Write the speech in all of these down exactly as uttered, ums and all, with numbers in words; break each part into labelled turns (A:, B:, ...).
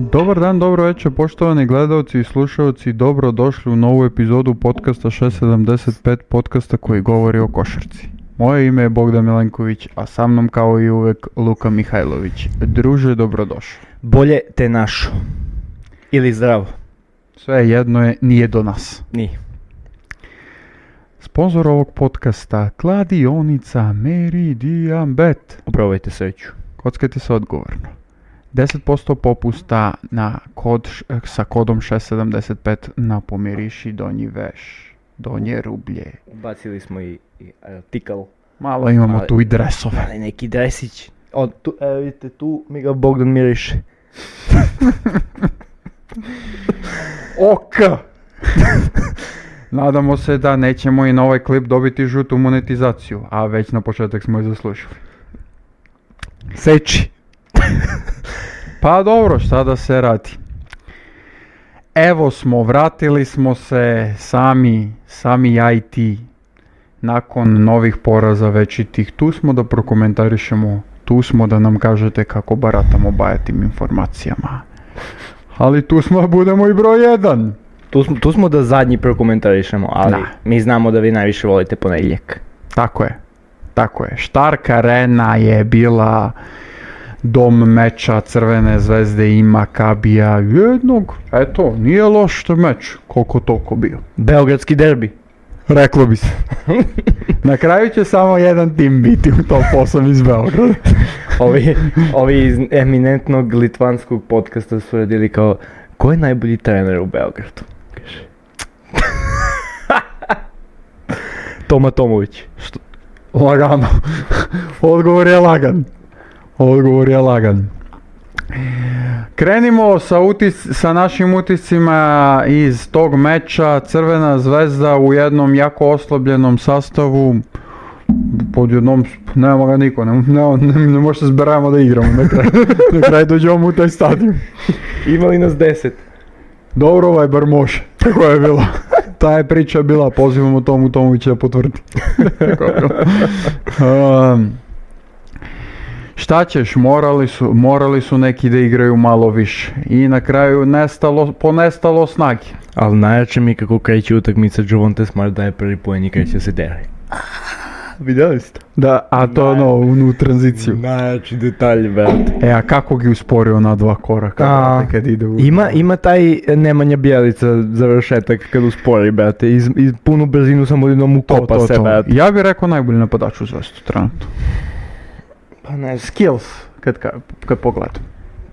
A: Dobar dan, dobro večer, poštovani gledalci i slušalci, dobro došli u novu epizodu podcasta šest sedamdeset pet, podcasta koji govori o košarci. Moje ime je Bogdan Milenković, a sa mnom kao i uvek Luka Mihajlović. Druže, dobrodošao.
B: Bolje te našo. Ili zdravo.
A: Sve jedno je, nije do nas.
B: Nije.
A: Sponzor ovog podcasta, kladionica Meridian Bet.
B: Probajte sreću.
A: Kockajte se odgovorno. deset posto popusta na kod, sa kodom šest sedamdeset pet na Pomiriši Donji Veš, Donje Rublje.
B: Bacili smo i, i artikal.
A: Malo imamo
B: Ali-
A: tu i dresove.
B: Ali neki dresić. O, tu, evo vidite, tu mi ga Bogdan miriše.
A: Oka! Nadamo se da nećemo i na ovaj klip dobiti žutu monetizaciju, a već na početak smo je zaslušali.
B: Seči.
A: Pa dobro, šta da se radi. Evo smo, vratili smo se sami, sami ja i ti. Nakon novih poraza večitih, tu smo da prokomentarišemo, tu smo da nam kažete kako baratamo bajatim informacijama. Ali tu smo da budemo i broj jedan.
B: Tu smo, tu smo da zadnji prokomentarišemo, ali
A: Da.
B: mi znamo da vi najviše volite ponedjeljak.
A: Tako je, tako je. Stark Arena je bila dom meča Crvene zvezde i Makabija jednog, eto, nije loš meč, koliko toliko bio.
B: Beogradski derbi.
A: Reklo bi se. Na kraju će samo jedan tim biti u top osam iz Beograda.
B: Ovi, ovi iz eminentnog litvanskog podcasta su radili kao, ko je najbolji trener u Beogradu? Kaže. Toma Tomović.
A: Lagano. Odgovor je lagan. Odgovor je lagan. Krenimo sa, utis, sa našim utiscima iz tog meča. Crvena zvezda u jednom jako oslabljenom sastavu. Pod jednom, nema ga niko, ne, ne, ne, ne može se zberajamo da igramo na kraj. Na kraj dođemo u taj stadion.
B: Imali nas deset.
A: Dobro, ovaj bar može. Tako je bilo. Ta je priča bila, pozivamo Tomu Tomovića da potvrdi. Tako je bilo. Um, šta ćeš, morali su, morali su neki da igraju malo više. I na kraju nestalo, ponestalo snage.
B: Ali najjače mi kako kreće utakmica, Javonte Smart daje prvi poen i kreće se deraj. Vidjeli ste?
A: Da, a to je ono, u tranziciju.
B: Najjači detalj, brate.
A: E, a kako gi usporio na dva koraka,
B: A,
A: brate, kad ide u...
B: Ima, ima taj Nemanja Bjelica završetak kad uspori, brate, iz, iz punu brzinu samo jednom
A: To,
B: ukopa
A: to,
B: se,
A: to.
B: brate.
A: Ja bih rekao najbolji napadač u Zvezdu trenutno.
B: Pa ne,
A: Skills, kad, ka- kad pogledam.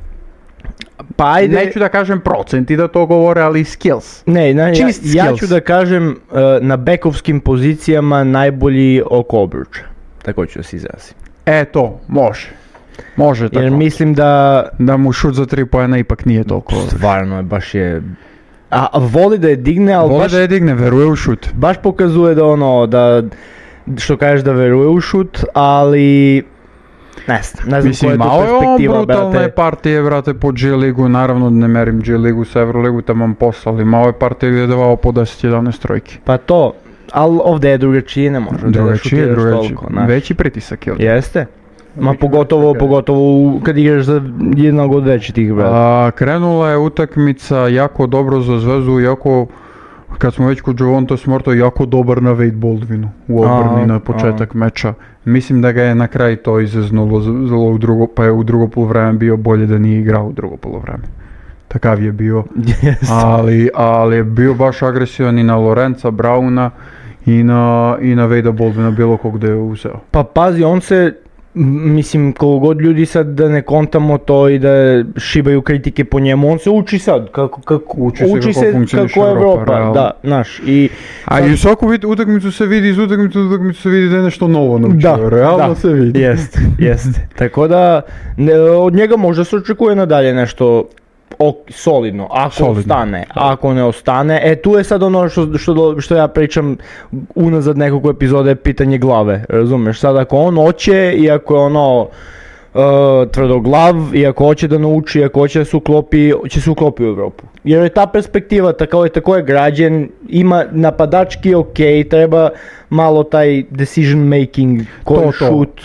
B: pa ajde,
A: Neću da kažem procenti da to govore, ali skills.
B: ne, ne, ja,
A: čist
B: ja
A: skills.
B: ću da kažem uh, na bekovskim pozicijama najbolji oko obruča, tako ću da se izrazim.
A: E to, može. Može tako.
B: Jer mislim da
A: Da mu šut za tri poena ipak nije toliko.
B: stvarno je, baš je, a, a voli da je digne, ali
A: Voli
B: baš,
A: da je digne, veruje u šut.
B: baš pokazuje da ono, da, što kažeš da veruje u šut, ali ne znam, ne znam koja
A: Mislim,
B: je to
A: malo je on
B: perspektiva,
A: brutalne
B: brate.
A: partije, brate, po G ligu. Naravno ne merim G ligu sa Euroligu, tamam posla, ali malo je partije gdje je davao po deset jedanaest trojki.
B: Pa to, ali ovdje je drugačije, ne može da
A: Drugačije,
B: šutiraš
A: drugačije.
B: toliko, znaš.
A: Veći pritisak je ovdje.
B: Jeste? Ma
A: Veći
B: pogotovo,
A: pritisak je.
B: pogotovo u- kad igraš za jednog od većih, brate.
A: A, krenula je utakmica jako dobro za Zvezdu, jako, kad smo već kod Javonte Smarta, jako dobar na Wade Baldwinu u obrani
B: A,
A: na početak meča. Mislim da ga je na kraj to izaznulo, z- zlo u drugo, pa je u drugo poluvreme bio bolje da nije igrao u drugo poluvreme. Takav je bio,
B: Jeste.
A: ali, ali je bio baš agresivan i na Lorenza Brauna i na, i na Wade Baldwina, bilo kog da je uzeo.
B: Pa pazi, on se, m, mislim, koliko god ljudi sad da ne kontamo to i da šibaju kritike po njemu, on se uči sad, kako, kako,
A: Uči se kako funkcioniše
B: kako je
A: Evropa,
B: Evropa,
A: realno.
B: da, znaš, i
A: A i u svaku vid- utakmicu se vidi, iz utakmicu u utakmicu se vidi da je nešto novo naučio,
B: Da,
A: realno
B: da.
A: se vidi.
B: Jeste, jeste. Tako da, ne, od njega možda se očekuje nadalje nešto ok, solidno, ako
A: Solidno,
B: ostane, ako ne ostane, e tu je sad ono što, što, što ja pričam unazad nekoliko epizode, pitanje glave, razumeš, sad ako on hoće i ako je ono uh, tvrdoglav i ako hoće da nauči, ako hoće da se uklopi, će se uklopi u Evropu. Jer je ta perspektiva tako je, tako je građen, ima napadački ok, treba malo taj decision making, koji
A: To, to.
B: šut.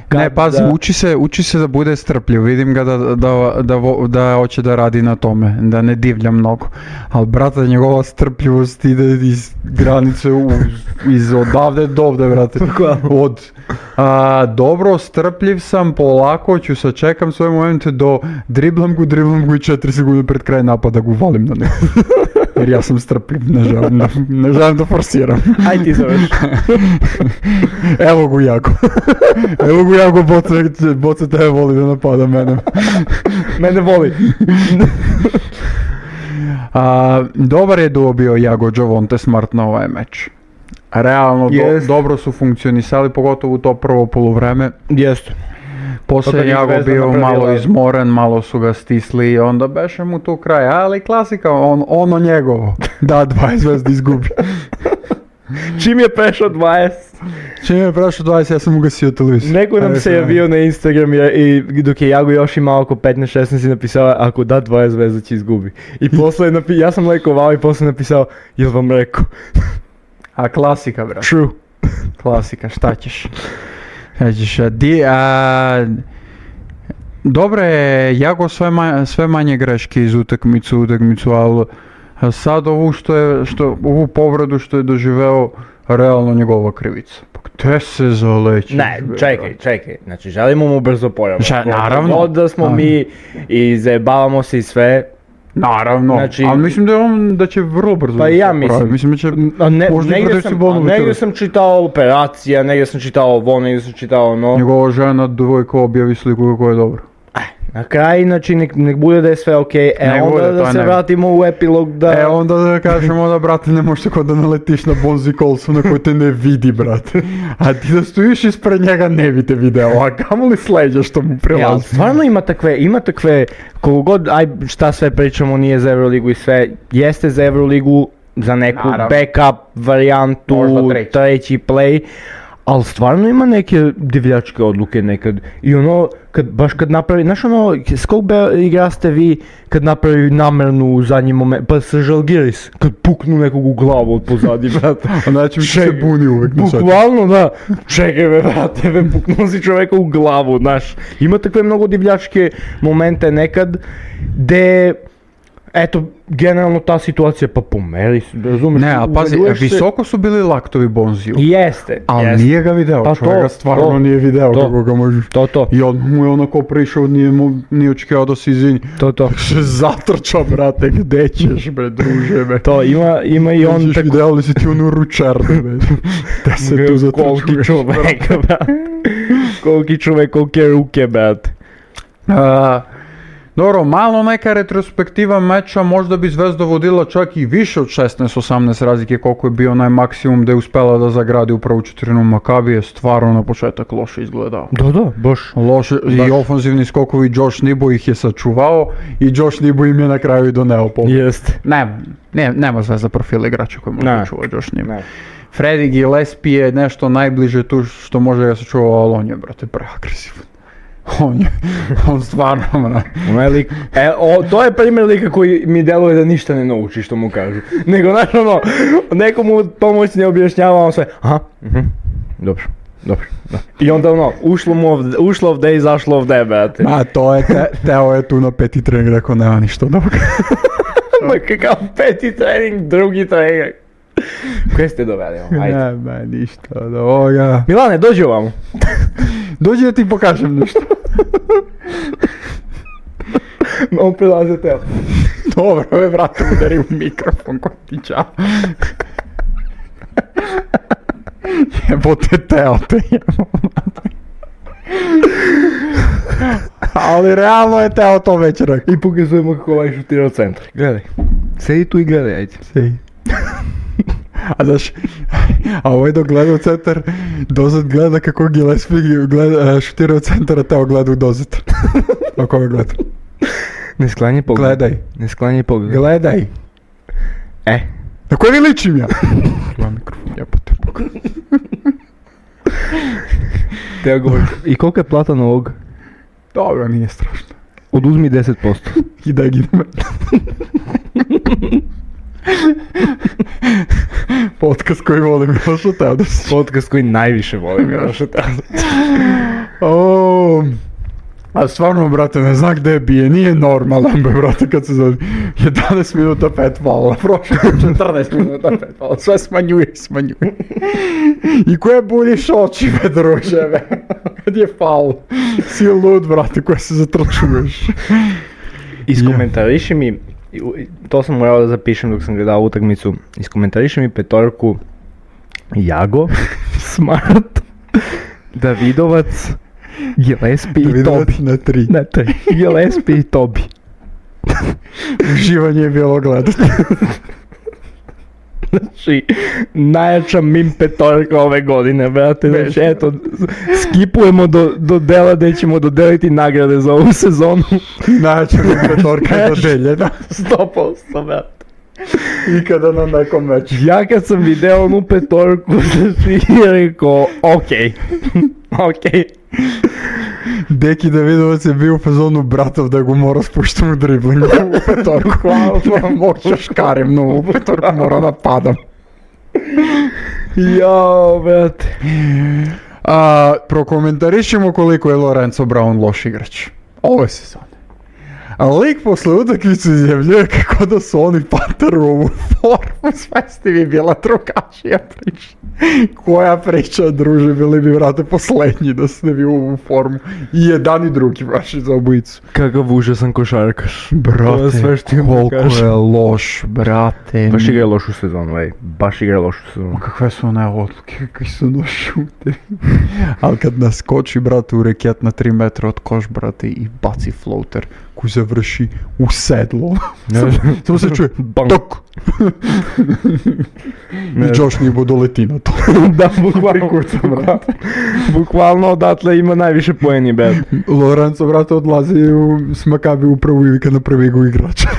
B: Kad
A: Ne, pazi,
B: da-
A: uči se, uči se da bude strpljiv, vidim ga da, da, da, vo- da hoće da radi na tome, da ne divlja mnogo. Ali brate, njegova strpljivost ide iz granice, u, iz odavde do ovde, brate. Od a, dobro, strpljiv sam, polako ću sačekam svoje momente do driblam gu, driblam gu i četiri sekunde pred kraj napada gu valim na neko. Jer ja sam strpljiv, ne želim da, ne želim da forsiram.
B: Aj ti zoveš.
A: Evo gu jako. Evo gu jako, boce, boce tebe voli da napada mene.
B: Mene voli.
A: A, dobar je duo bio Jago Javonte Smart na ovaj meč. Realno do-
B: Jest.
A: dobro su funkcionisali, pogotovo u to prvo poluvreme.
B: Jeste. Pa kad
A: Poslije
B: je
A: Jago
B: Zvezda
A: bio
B: napravila-
A: malo izmoren, malo su ga stisli i onda beše mu tu kraj. Ali klasika, on, ono njegovo. Da, dvadeset Zvezda izgubi.
B: Čim je prešao dvadeset,
A: Čim je prošlo dvadeset, ja sam ugasio televizor.
B: neko nam
A: Ajde,
B: se
A: sad.
B: javio na Instagram i, i dok je Jago još imao oko petnaest šesnaest i napisao ako da dvadeset Zvezda će izgubi. I posle je napi- ja sam lajkovao i posle napisao jel vam rekao.
A: A klasika, brate.
B: True.
A: Klasika, šta ćeš? Šta ćeš, a di, a, dobro je, Jago sve, ma, sve manje greške iz utakmicu u utakmicu, ali sad ovu što je, što, ovu povredu što je doživeo, realno njegova krivica. Pa gde se zaleći?
B: Ne, čekaj, čekaj, znači želimo mu brzo pojavu.
A: Ža- naravno.
B: Od da smo
A: A.
B: mi i zajebavamo se i sve.
A: Naravno,
B: Znači-
A: ali mislim da je on, da će vrlo brzo
B: Pa
A: da
B: i
A: se
B: ja
A: oporavi.
B: mislim.
A: Mislim da će,
B: A ne,
A: možda i
B: negdje
A: protiv
B: sam,
A: Cibolnu
B: a negdje
A: večeras.
B: sam čitao operacija, negdje sam čitao ovo, negdje sam čitao ono.
A: Njegova žena dvojka objavi sliku kako je dobro.
B: Na kraju, znači, nek, nek bude da je sve okej, e
A: Nek
B: onda
A: bude,
B: da
A: to
B: se
A: ne.
B: vratimo u epilog da...
A: E onda da kažemo da, brate, ne možeš tako da naletiš na Bonzi Colsona koji te ne vidi, brate. A ti da stojiš ispred njega ne vidi video, a kamoli sleđa što mu
B: E, ali
A: prilazi.
B: stvarno ima takve, ima takve, koliko god, aj šta sve pričamo nije za Euroligu i sve, jeste za Euroligu, za neku
A: Naravno.
B: backup varijantu,
A: Možda treći.
B: treći play, ali stvarno ima neke divljačke odluke nekad. I ono, kad, baš kad napravi, znaš ono, s kog be igra ste vi kad napravi namernu u zadnji moment, pa sa Žalgiris, kad puknu nekog u glavu od pozadi, brate.
A: A znači mi se
B: Čekaj,
A: buni uvek na sad.
B: Bukvalno da, čekaj me brate, me puknuo si čoveka u glavu, znaš. Ima takve mnogo divljačke momente nekad, gde, eto, generalno ta situacija, pa pomeri se, razumiješ?
A: Ne, a pazi,
B: uveduješ se-
A: visoko su bili laktovi Bonziju.
B: Jeste,
A: Ali
B: jeste.
A: nije ga video,
B: Pa
A: čovjek
B: to,
A: ga stvarno
B: to,
A: nije video
B: to.
A: kako ga možeš.
B: To, to,
A: I odmah mu je onako prišao, nije mu nije očekao da se izvini.
B: to, to.
A: Se zatrčao, brate, gde ćeš, bre, druže, bre.
B: To, ima, ima i on
A: On
B: tako...
A: video li si ti onu ručarnu, bre. Da se tu
B: Koliki
A: zatrčuješ.
B: čovek, brate. Koliki čovek, kolike ruke, brate.
A: A, dobro, malo neka retrospektiva meča, možda bi Zvezda vodila čak i više od šesnaest osamnaest razlike koliko je bio onaj maksimum da je uspela da zagradi u prvu četvrtinu. Makabi je stvarno na početak loše izgledao.
B: Da, da, baš.
A: Loše,
B: Baš.
A: i ofanzivni skokovi Josh Nibo ih je sačuvao i Josh Nibo im je na kraju i doneo pobjedu.
B: Jeste.
A: Ne, ne, nema Zvezda profil igrača koji može
B: Ne.
A: da čuva Josh Nibo.
B: Ne.
A: Freddy Gillespie je nešto najbliže tu što može da se čuva, ali on je, brate, preagresivan. On je, on stvarno, brate.
B: Onaj lik, e, o, to je primjer lika koji mi deluje da ništa ne nauči što mu kažu. Nego, znaš, ono, neko mu pomoćni objašnjava, on sve, aha, mhm, dobro, dobro, da. I onda ono, ušlo mu ovde, ušlo ovde, izašlo ovde, brate.
A: Ma, to je, te, Teo je tu na peti trening rekao, nema ništa dobro.
B: Ma kakav peti trening, drugi trening. Koje ste doveli, ono, ajde.
A: Nema ništa od ovoga.
B: Milane, dođi ovamo.
A: Dođi da ti pokažem nešto.
B: On prilaze teo.
A: Dobro, ove vrate udari u mikrofon ko ti čao. Jebote Teo, te jebo. Ali realno je Teo to već rekao.
B: I pokazujemo kako ovaj šutira od centra. Gledaj. Sedi tu i gledaj, ajde.
A: Sej. A znaš, a ovaj dok gleda u centar, dozad gleda kako Gillespie gleda, šutira u centar, a Teo gleda u dozad. A koga gleda?
B: Ne sklanjaj pogled.
A: Gledaj.
B: Ne sklanjaj pogled.
A: Gledaj.
B: E.
A: Na koje vi ličim ja? Ima mikrofon, jebote pogled.
B: Teo govori. I koliko je plata na ovog?
A: Dobro, nije strašno.
B: Oduzmi deset posto.
A: I da gine me. Podcast koji voli Miloša Teodosića.
B: Podcast koji najviše voli Miloša Teodosića.
A: O, a stvarno, brate, ne znam gde bije, nije normalan, be, brate, kad se zove jedanaest minuta pet faula, prošlo četrnaest minuta pet faula, sve smanjuje i smanjuje. I koje buljiš oči, be, druže, be, kad je faul, si lud, brate, koje se zatrčuješ.
B: Iskomentariši mi, to sam morao da zapišem dok sam gledao utakmicu, iskomentariši mi petorku Jago, Smart, Davidovac, Gillespie i Tobi.
A: Na tri.
B: Na tri. Gillespie i Tobi.
A: Uživanje je bilo gledati.
B: Znači, najjača mim petorka ove godine, brate. Znači, eto, skipujemo do, do dela gdje ćemo dodeliti nagrade za ovu sezonu.
A: Najjača mim petorka je dodeljena.
B: sto posto, brate.
A: Ikada na nekom meču.
B: Ja kad sam video onu petorku, znači, rekao, okej. Okej.
A: Deki Davidovac je bio u fazonu bratov da go mora spuštam u driblingu u petorku. Hvala, moću škarem, no u petorku mora da padam.
B: Jao, brate.
A: A, prokomentarišemo koliko je Lorenzo Brown loš igrač ove sezone. A lik posle utakmice izjavljuje kako da su oni Panteru ovu formu, sve ste mi bila drugačija priča. Koja priča, druže, bili bi, vrate, poslednji da ste vi u ovu formu. I jedan i drugi vaši za obojicu.
B: Kakav užasan košarkaš.
A: Brate,
B: sve što
A: koliko je loš, brate.
B: Baš igra lošu sezonu, ej. Baš igra lošu sezonu.
A: Kakve su one odluke, kakvi su no šute. Ali kad naskoči, brate, u reket na tri metra od koš, brate, i baci floater koji završi u sedlo. Samo se čuje, tok! I Josh Nibo doleti na to.
B: Da, bukvalno, brate. Bukvalno odatle ima najviše poeni, brate.
A: Lorenzo, brate, odlazi u Smakabi upravo i kad napravi go igrača.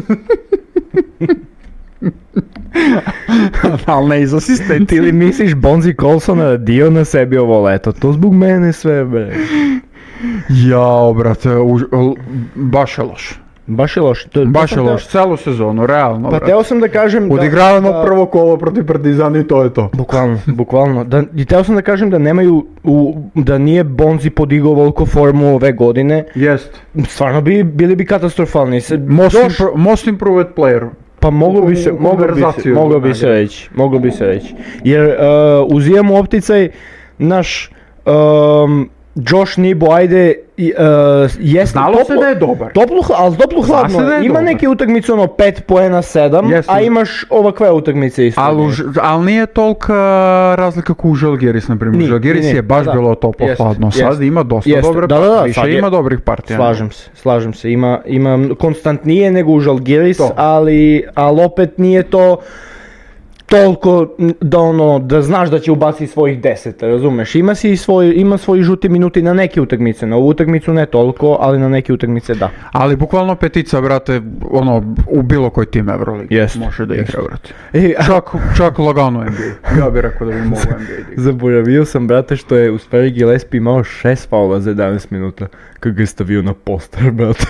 A: Ali ne iz asistenti.
B: Ili misliš Bonzi Colsona radio na sebi ovo leto? To zbog mene sve, bre.
A: Jao, brate, už, baš je loš.
B: Baš je loš. To,
A: baš je loš, celu sezonu, realno,
B: pa
A: brate.
B: teo sam da kažem...
A: Odigravano
B: da,
A: prvo kolo protiv Partizana i to je to.
B: Bukvalno, bukvalno. Da, i teo sam da kažem da nemaju, u, da nije Bonzi podigao volko formu ove godine.
A: Jest.
B: Stvarno bi, bili bi katastrofalni. Se,
A: most,
B: doš,
A: impro, most improved player.
B: Pa moglo bi se, moglo bi se, moglo bi se reći, moglo bi se reći. Jer uh, uzimamo opticaj, naš... Um, Josh Nibo, ajde, uh, jeste
A: Znalo
B: toplo,
A: se da je dobar.
B: Toplu, ali toplu hladno,
A: da
B: ima
A: dobar.
B: neke utakmice ono pet poena sedam,
A: Jeste.
B: a imaš ovakve utakmice isto.
A: Ali al nije tolika razlika kao u Žalgiris, na primjer. Žalgiris je baš
B: da,
A: bilo toplo
B: jest,
A: hladno,
B: jest,
A: sad ima dosta
B: jest,
A: dobre
B: da, da, da,
A: partije, više
B: je,
A: ima dobrih partija.
B: Slažem se, slažem se, ima, ima konstantnije nego u Žalgiris,
A: to.
B: ali, ali opet nije to toliko da ono, da znaš da će ubaciti svojih deset, razumeš? Ima si svoj, ima svoji žuti minuti na neke utakmice, na ovu utakmicu ne toliko, ali na neke utakmice da.
A: Ali bukvalno petica, brate, ono, u bilo koji tim Euroligi
B: Jest,
A: može da
B: jest.
A: igra, brate.
B: E,
A: Čak, čak lagano N B A, ja bih rekao da bi mogo N B A da igra.
B: Zaboravio sam, brate, što je u stvari Gillespie imao šest faula za jedanaest minuta, kako ga je stavio na poster, brate.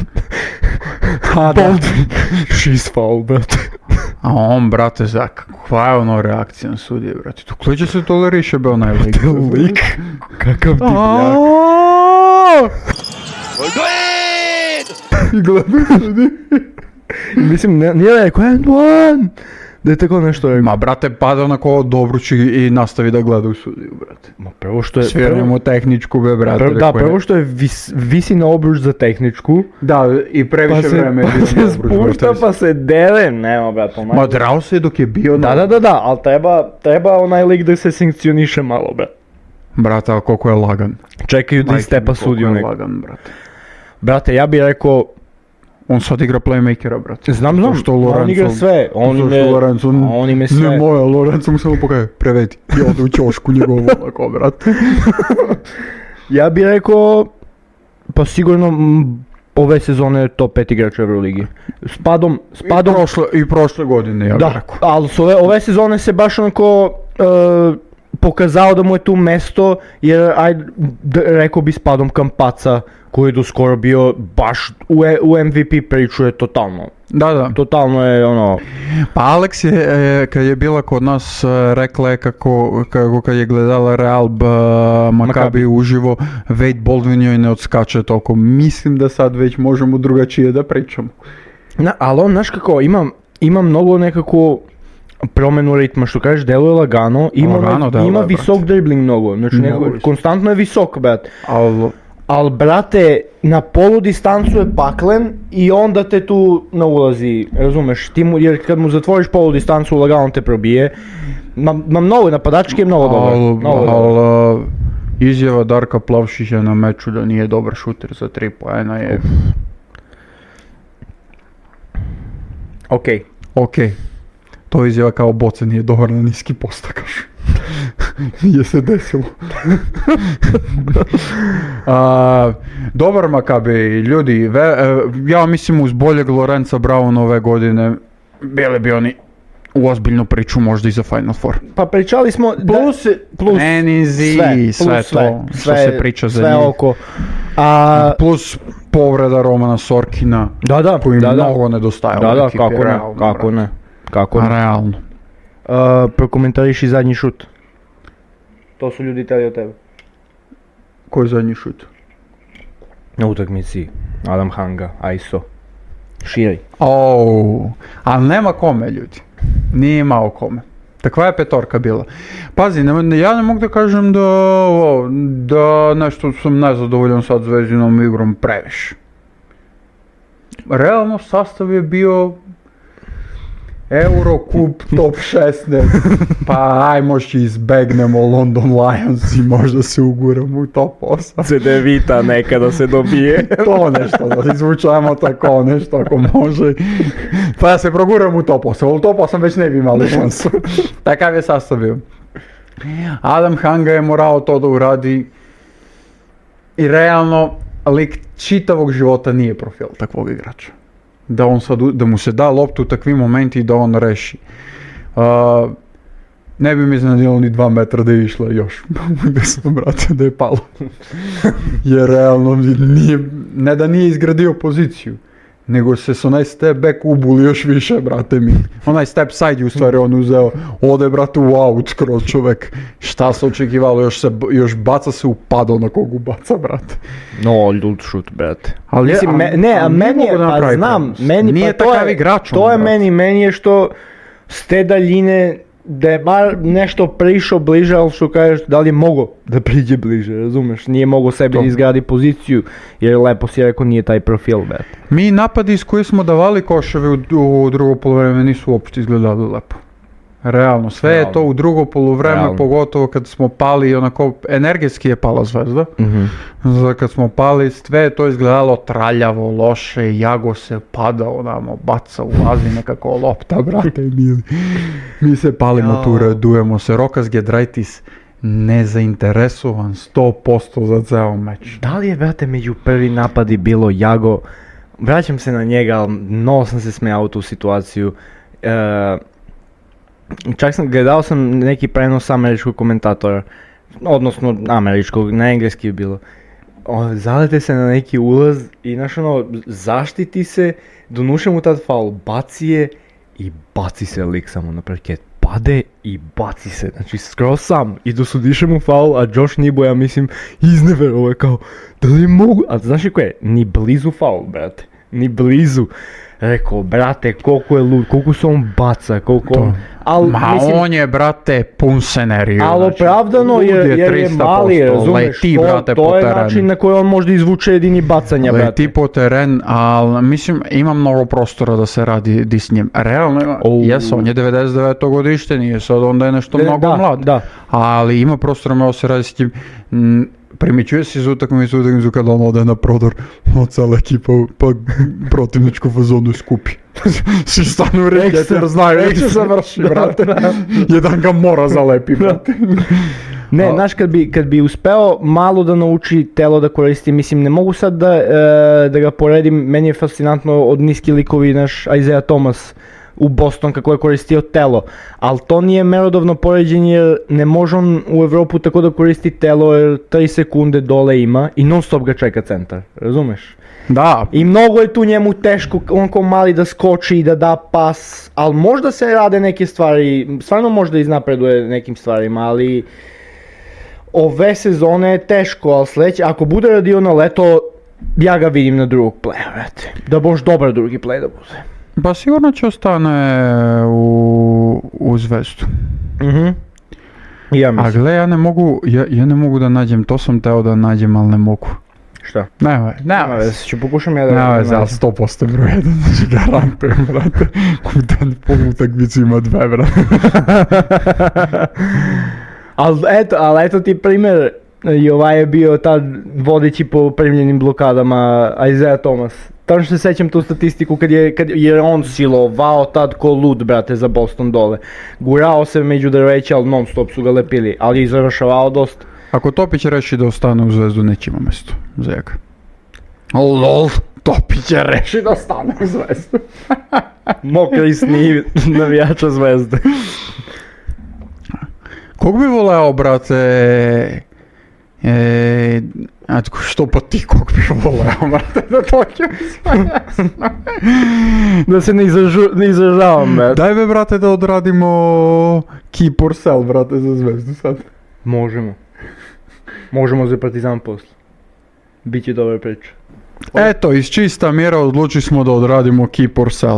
A: A, da.
B: šest faul, brate.
A: A on, brate, za kakva je ono reakcija na sudije, brate, to kliče se toleriše be onaj lik.
B: Lik, kakav divljak.
A: I gledaj sudi.
B: Mislim, ne, nije rekao and one, da je tako nešto rekao.
A: Ma, brate, pada onako Dobrući i nastavi da gleda u sudiju, brate.
B: Ma prvo što je...
A: Sviramo tehničku, be, brate.
B: Prvo, da, prvo što je vis, visi na obruč za tehničku.
A: Da, i previše
B: pa se,
A: vreme je
B: pa
A: bio
B: se spušta, pa se dele, nema, brate.
A: Ma, drao se dok je bio na...
B: Da, da, da, da, ali treba, treba onaj lik da se sankcioniše malo, brate.
A: Brate, ali koliko je lagan.
B: Čekaju da istepa sudiju neko.
A: Koliko je lagan, brate.
B: Brate, ja bih rekao...
A: On sad igra playmakera, brate.
B: Znam, znam,
A: što
B: Lorenzo, on igra sve. On ime,
A: Lorenzo,
B: on ime sve.
A: Ne moja, Lorenzo mu samo pokaje, prevedi. I ode u ćošku njegovu, tako, brate.
B: Ja bih rekao, pa sigurno m, ove sezone je top pet igrača u Euroligi. S padom, s padom...
A: I prošle, i prošle godine, ja bih
B: da,
A: rekao.
B: ali ove, ove sezone se baš onako... Uh, pokazao da mu je tu mesto, jer aj, d- rekao bi s padom Kampaca, koji je do skoro bio baš u, e- u M V P priču je totalno.
A: Da, da.
B: Totalno je ono...
A: Pa Alex je, e, kad je bila kod nas, e, rekla je kako, kako kad je gledala Real b, Maccabi
B: Maccabi.
A: uživo, Wade Baldwin joj ne odskače toliko. Mislim da sad već možemo drugačije da pričamo.
B: Na, ali on, znaš kako, ima, ima mnogo nekako promenu ritma, što kažeš, deluje lagano, ima,
A: Lagano
B: ne-
A: deluje,
B: ima
A: brate.
B: visok dribbling mnogo, znači
A: Mnogo
B: nego,
A: visok.
B: konstantno je visok, brat.
A: Ali
B: Al brate, na polu distancu je paklen i onda te tu ne ulazi, razumeš, ti mu, jer kad mu zatvoriš polu distancu lagano te probije. Ma, ma mnogo, napadački je mnogo dobar,
A: al,
B: mnogo dobar.
A: al, uh, izjava Darka Plavšića na meču da nije dobar šuter za tri poena je
B: Okej.
A: ok. To izjava kao Boce nije dobar na niski postakaš. Nije se desilo. A, dobar Maccabi, ljudi, ve, e, ja mislim uz boljeg Lorenza Browna ove godine bili bi oni u ozbiljnu priču možda i za Final Four.
B: Pa pričali smo da,
A: Plus,
B: plus
A: Enizi,
B: sve,
A: sve,
B: plus
A: to što se priča za
B: sve
A: njih.
B: oko. A,
A: Plus povreda Romana Sorkina
B: da, da,
A: koji
B: da, da.
A: mnogo nedostaje
B: Da,
A: ovoj
B: da,
A: ekipi,
B: kako ne,
A: realno,
B: kako
A: brate.
B: ne, kako ne.
A: Realno.
B: Uh, prokomentariši zadnji šut. To su ljudi teli od tebe.
A: Koji zadnji šut?
B: Na utakmici Adam Hanga, I S O. Širi.
A: Oh, ali nema kome, ljudi. Nije imao kome. Takva je petorka bila. Pazi, ne, ja ne mogu da kažem da, ovo, da nešto sam nezadovoljan sad Zvezdinom igrom previše. Realno sastav je bio Eurocup top šesnaest, pa aj možda izbegnemo London Lions i možda se uguramo u top osam.
B: C D Vita nekada se dobije.
A: To nešto, da izvučajemo tako nešto ako može. Pa da se proguram u top osam, u top osam već ne bi imali šansu. Takav je sastav bio. Adam Hanga je morao to da uradi i realno lik čitavog života nije profil takvog igrača. Da, on sad, u- da mu se da loptu u takvim momenti i da on reši. Uh, ne bi mi iznenadilo ni dva metra da je išla još. Da sam, brate, da je palo. Jer realno nije, ne da nije izgradio poziciju, nego se s onaj step back ubuli još više, brate mi. Onaj step side je u stvari on uzeo, ode, brate, u out skroz čovjek. Šta se očekivalo, još, se, još baca se u padal na kogu baca, brate.
B: No, ljud šut, brate.
A: Ali
B: Mislim,
A: je-
B: me,
A: ali-
B: ne, a
A: ali nije
B: meni je,
A: mogo da
B: pa
A: napravi
B: znam,
A: prednost.
B: meni,
A: Nije
B: pa to
A: takav
B: je,
A: igrač on,
B: to je
A: brate.
B: meni, meni je što s te daljine, da je bar nešto prišao bliže, ali što kažeš, da li je mogo da priđe bliže, razumeš? Nije mogo sebi
A: To.
B: da izgradi poziciju, jer lepo si rekao nije taj profil, brate.
A: Mi napadi iz koje smo davali koševe u, u drugo poluvreme nisu uopšte izgledali lepo. Realno, sve je
B: Realno.
A: to u drugo poluvreme,
B: Realno.
A: pogotovo kad smo pali, onako, energetski je pala Zvezda. Zato kad smo pali, sve je to izgledalo traljavo, loše, Jago se pada onamo, baca, ulazi nekako lopta, brate mili. Mi se palimo tu,
B: Jao.
A: radujemo se, Rokas Giedraitis nezainteresovan sto posto za ceo meč.
B: Da li je, brate, među prvi napadi bilo Jago? Vraćam se na njega, ali mnogo sam se smijao u tu situaciju. E, čak sam, gledao sam neki prenos američkog komentatora, odnosno američkog, na engleski je bilo. O, zalete se na neki ulaz i znaš ono, zaštiti se, donuše mu tad faul, baci je i baci se lik samo na parket. Pade i baci se, znači skroz sam i dosudiše mu faul, a Josh Nibo, ja mislim, izneverovo je kao, da li mogu, a znaš li ko je, ni blizu faul, brate, ni blizu. Rekao, brate, koliko je lud, koliko se on baca, koliko on, al,
A: Ma
B: mislim,
A: on je, brate, pun sceneriju.
B: ali
A: znači,
B: opravdano
A: lud
B: jer, jer je
A: tristo
B: mali,
A: posto,
B: razumeš,
A: leti,
B: to,
A: brate,
B: to
A: po
B: je
A: terenu.
B: način na koji on možda izvuče jedini bacanja, brate.
A: Leti po teren, ali mislim ima mnogo prostora da se radi di s njim. Realno ima,
B: Au.
A: jesu, on je devedeset deveto godište, nije sad onda je nešto
B: Da,
A: mnogo
B: da,
A: mlad.
B: da.
A: Ali ima prostora malo se radi s njim. Mm, Primičuje se iz utakmicu utakmicu kada on ode na prodor, no cijela ekipa pa protivničku fazonu skupi. Svi stanu u reke,
B: Ekstra,
A: jer znaju da
B: ekstra.
A: se završi,
B: Da,
A: brate.
B: da.
A: Jedan ga mora zalepi, brate.
B: Ne,
A: A-
B: znaš, kad bi, kad bi uspeo malo da nauči telo da koristi, mislim, ne mogu sad da, e, da ga poredim, meni je fascinantno od niski likovi naš Isaiah Thomas, u Boston kako je koristio telo, ali to nije merodavno poređenje jer ne može on u Evropu tako da koristi telo jer tri sekunde dole ima i non stop ga čeka centar, razumeš?
A: Da,
B: I mnogo je tu njemu teško, on ko mali da skoči i da da pas, ali možda se rade neke stvari, stvarno možda iznapreduje nekim stvarima, ali ove sezone je teško, ali sledeće, ako bude radio na leto, ja ga vidim na drugog playa, vrate. Da boš dobar drugi play da bude.
A: pa sigurno će ostane u, u Zvezdu.
B: Mhm. Ja
A: A
B: mislim.
A: gle, ja ne mogu, ja, ja ne mogu da nađem, to sam teo da nađem, ali ne mogu.
B: Šta?
A: Nema, nema
B: Nema
A: veze.
B: veze, ću pokušam ja da...
A: Nema veze, ali sto posto broj jedan, znači garantujem, brate. Kudan po utakmicu ima dve, brate.
B: Al eto, al eto ti primjer, i ovaj je bio tad vodeći po primljenim blokadama Isaiah Thomas. Tačno se sećam tu statistiku kad je, kad je on silovao tad ko lud, brate, za Boston dole. Gurao se među drveća, ali non stop su ga lepili, ali je završavao dosta.
A: Ako Topić će reći da ostane u Zvezdu, neće ima mjesto za njega. Lol, Topić će reći da ostane u Zvezdu.
B: Mokri sni navijača Zvezde.
A: Kog bi voleo, brate, e, Atko, što pa ti kog bi voleo, brate, da dođe u Zvezdu?
B: Da se ne, izražu, ne izražavam, brate.
A: Daj be, brate, da odradimo keep or sell, brate, za Zvezdu sad.
B: Možemo. Možemo za Partizan posle. Biće dobra priča.
A: Eto, iz čista mjera odlučili smo da odradimo keep or sell.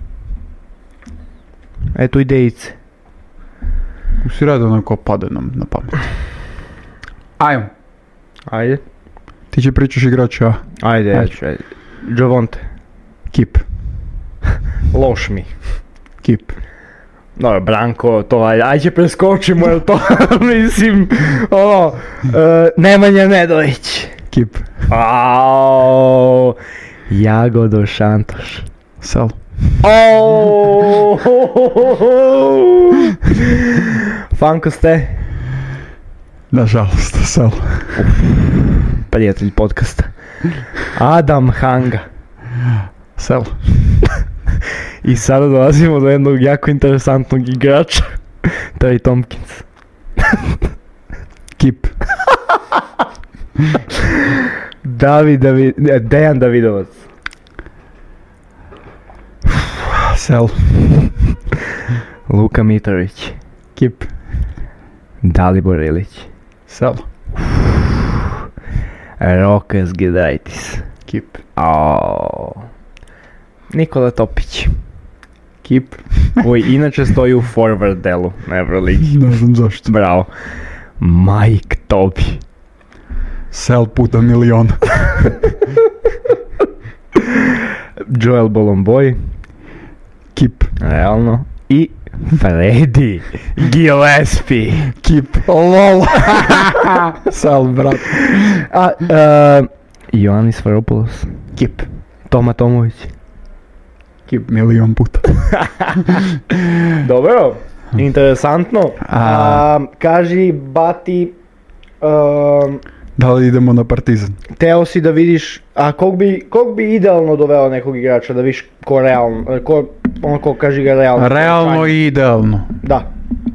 B: Eto idejice.
A: U sredu neko pade nam na pamet. Ajmo,
B: Ajde.
A: ti će pričaš igrača.
B: Ajde,
A: Ajde.
B: ja ću, ajde. Javonte.
A: Keep,
B: Loš mi.
A: keep.
B: Dobro, Branko, to ajde, ajde preskočimo, jer to, mislim, ono, uh, Nemanja Nedović.
A: Keep,
B: Aaaa, Jagodo Šantoš.
A: sell.
B: Oooo, Fanko ste,
A: Nažalost, sell.
B: prijatelj podcasta. Adam Hanga.
A: Sell.
B: I sada dolazimo do jednog jako interesantnog igrača, Trey Tompkins.
A: Keep,
B: David, David, ne, Dejan Davidovac.
A: sell.
B: Luka Mitrović.
A: Keep,
B: Dalibor Ilić.
A: sell.
B: Rokas Giedraitis.
A: Keep,
B: Aaaa. Nikola Topić,
A: keep.
B: koji inače stoji u forward delu na Euroligi.
A: Ne znam zašto.
B: Bravo. Mike Tobi.
A: Sell puta milion.
B: Joel Bolomboy.
A: Keep,
B: Realno. I Freddy Gillespie.
A: keep. Lol. Sell, brat.
B: A, uh, Ioannis Varopoulos.
A: Keep,
B: Toma Tomović.
A: keep milion puta.
B: Dobro. Interesantno.
A: A-
B: A, kaži, Bati, um,
A: Da li idemo na Partizan?
B: teo si da vidiš, a kog bi, kog bi idealno doveo nekog igrača da vidiš ko realno, ko, ono ko kaži ga realno.
A: Realno i idealno.
B: Da.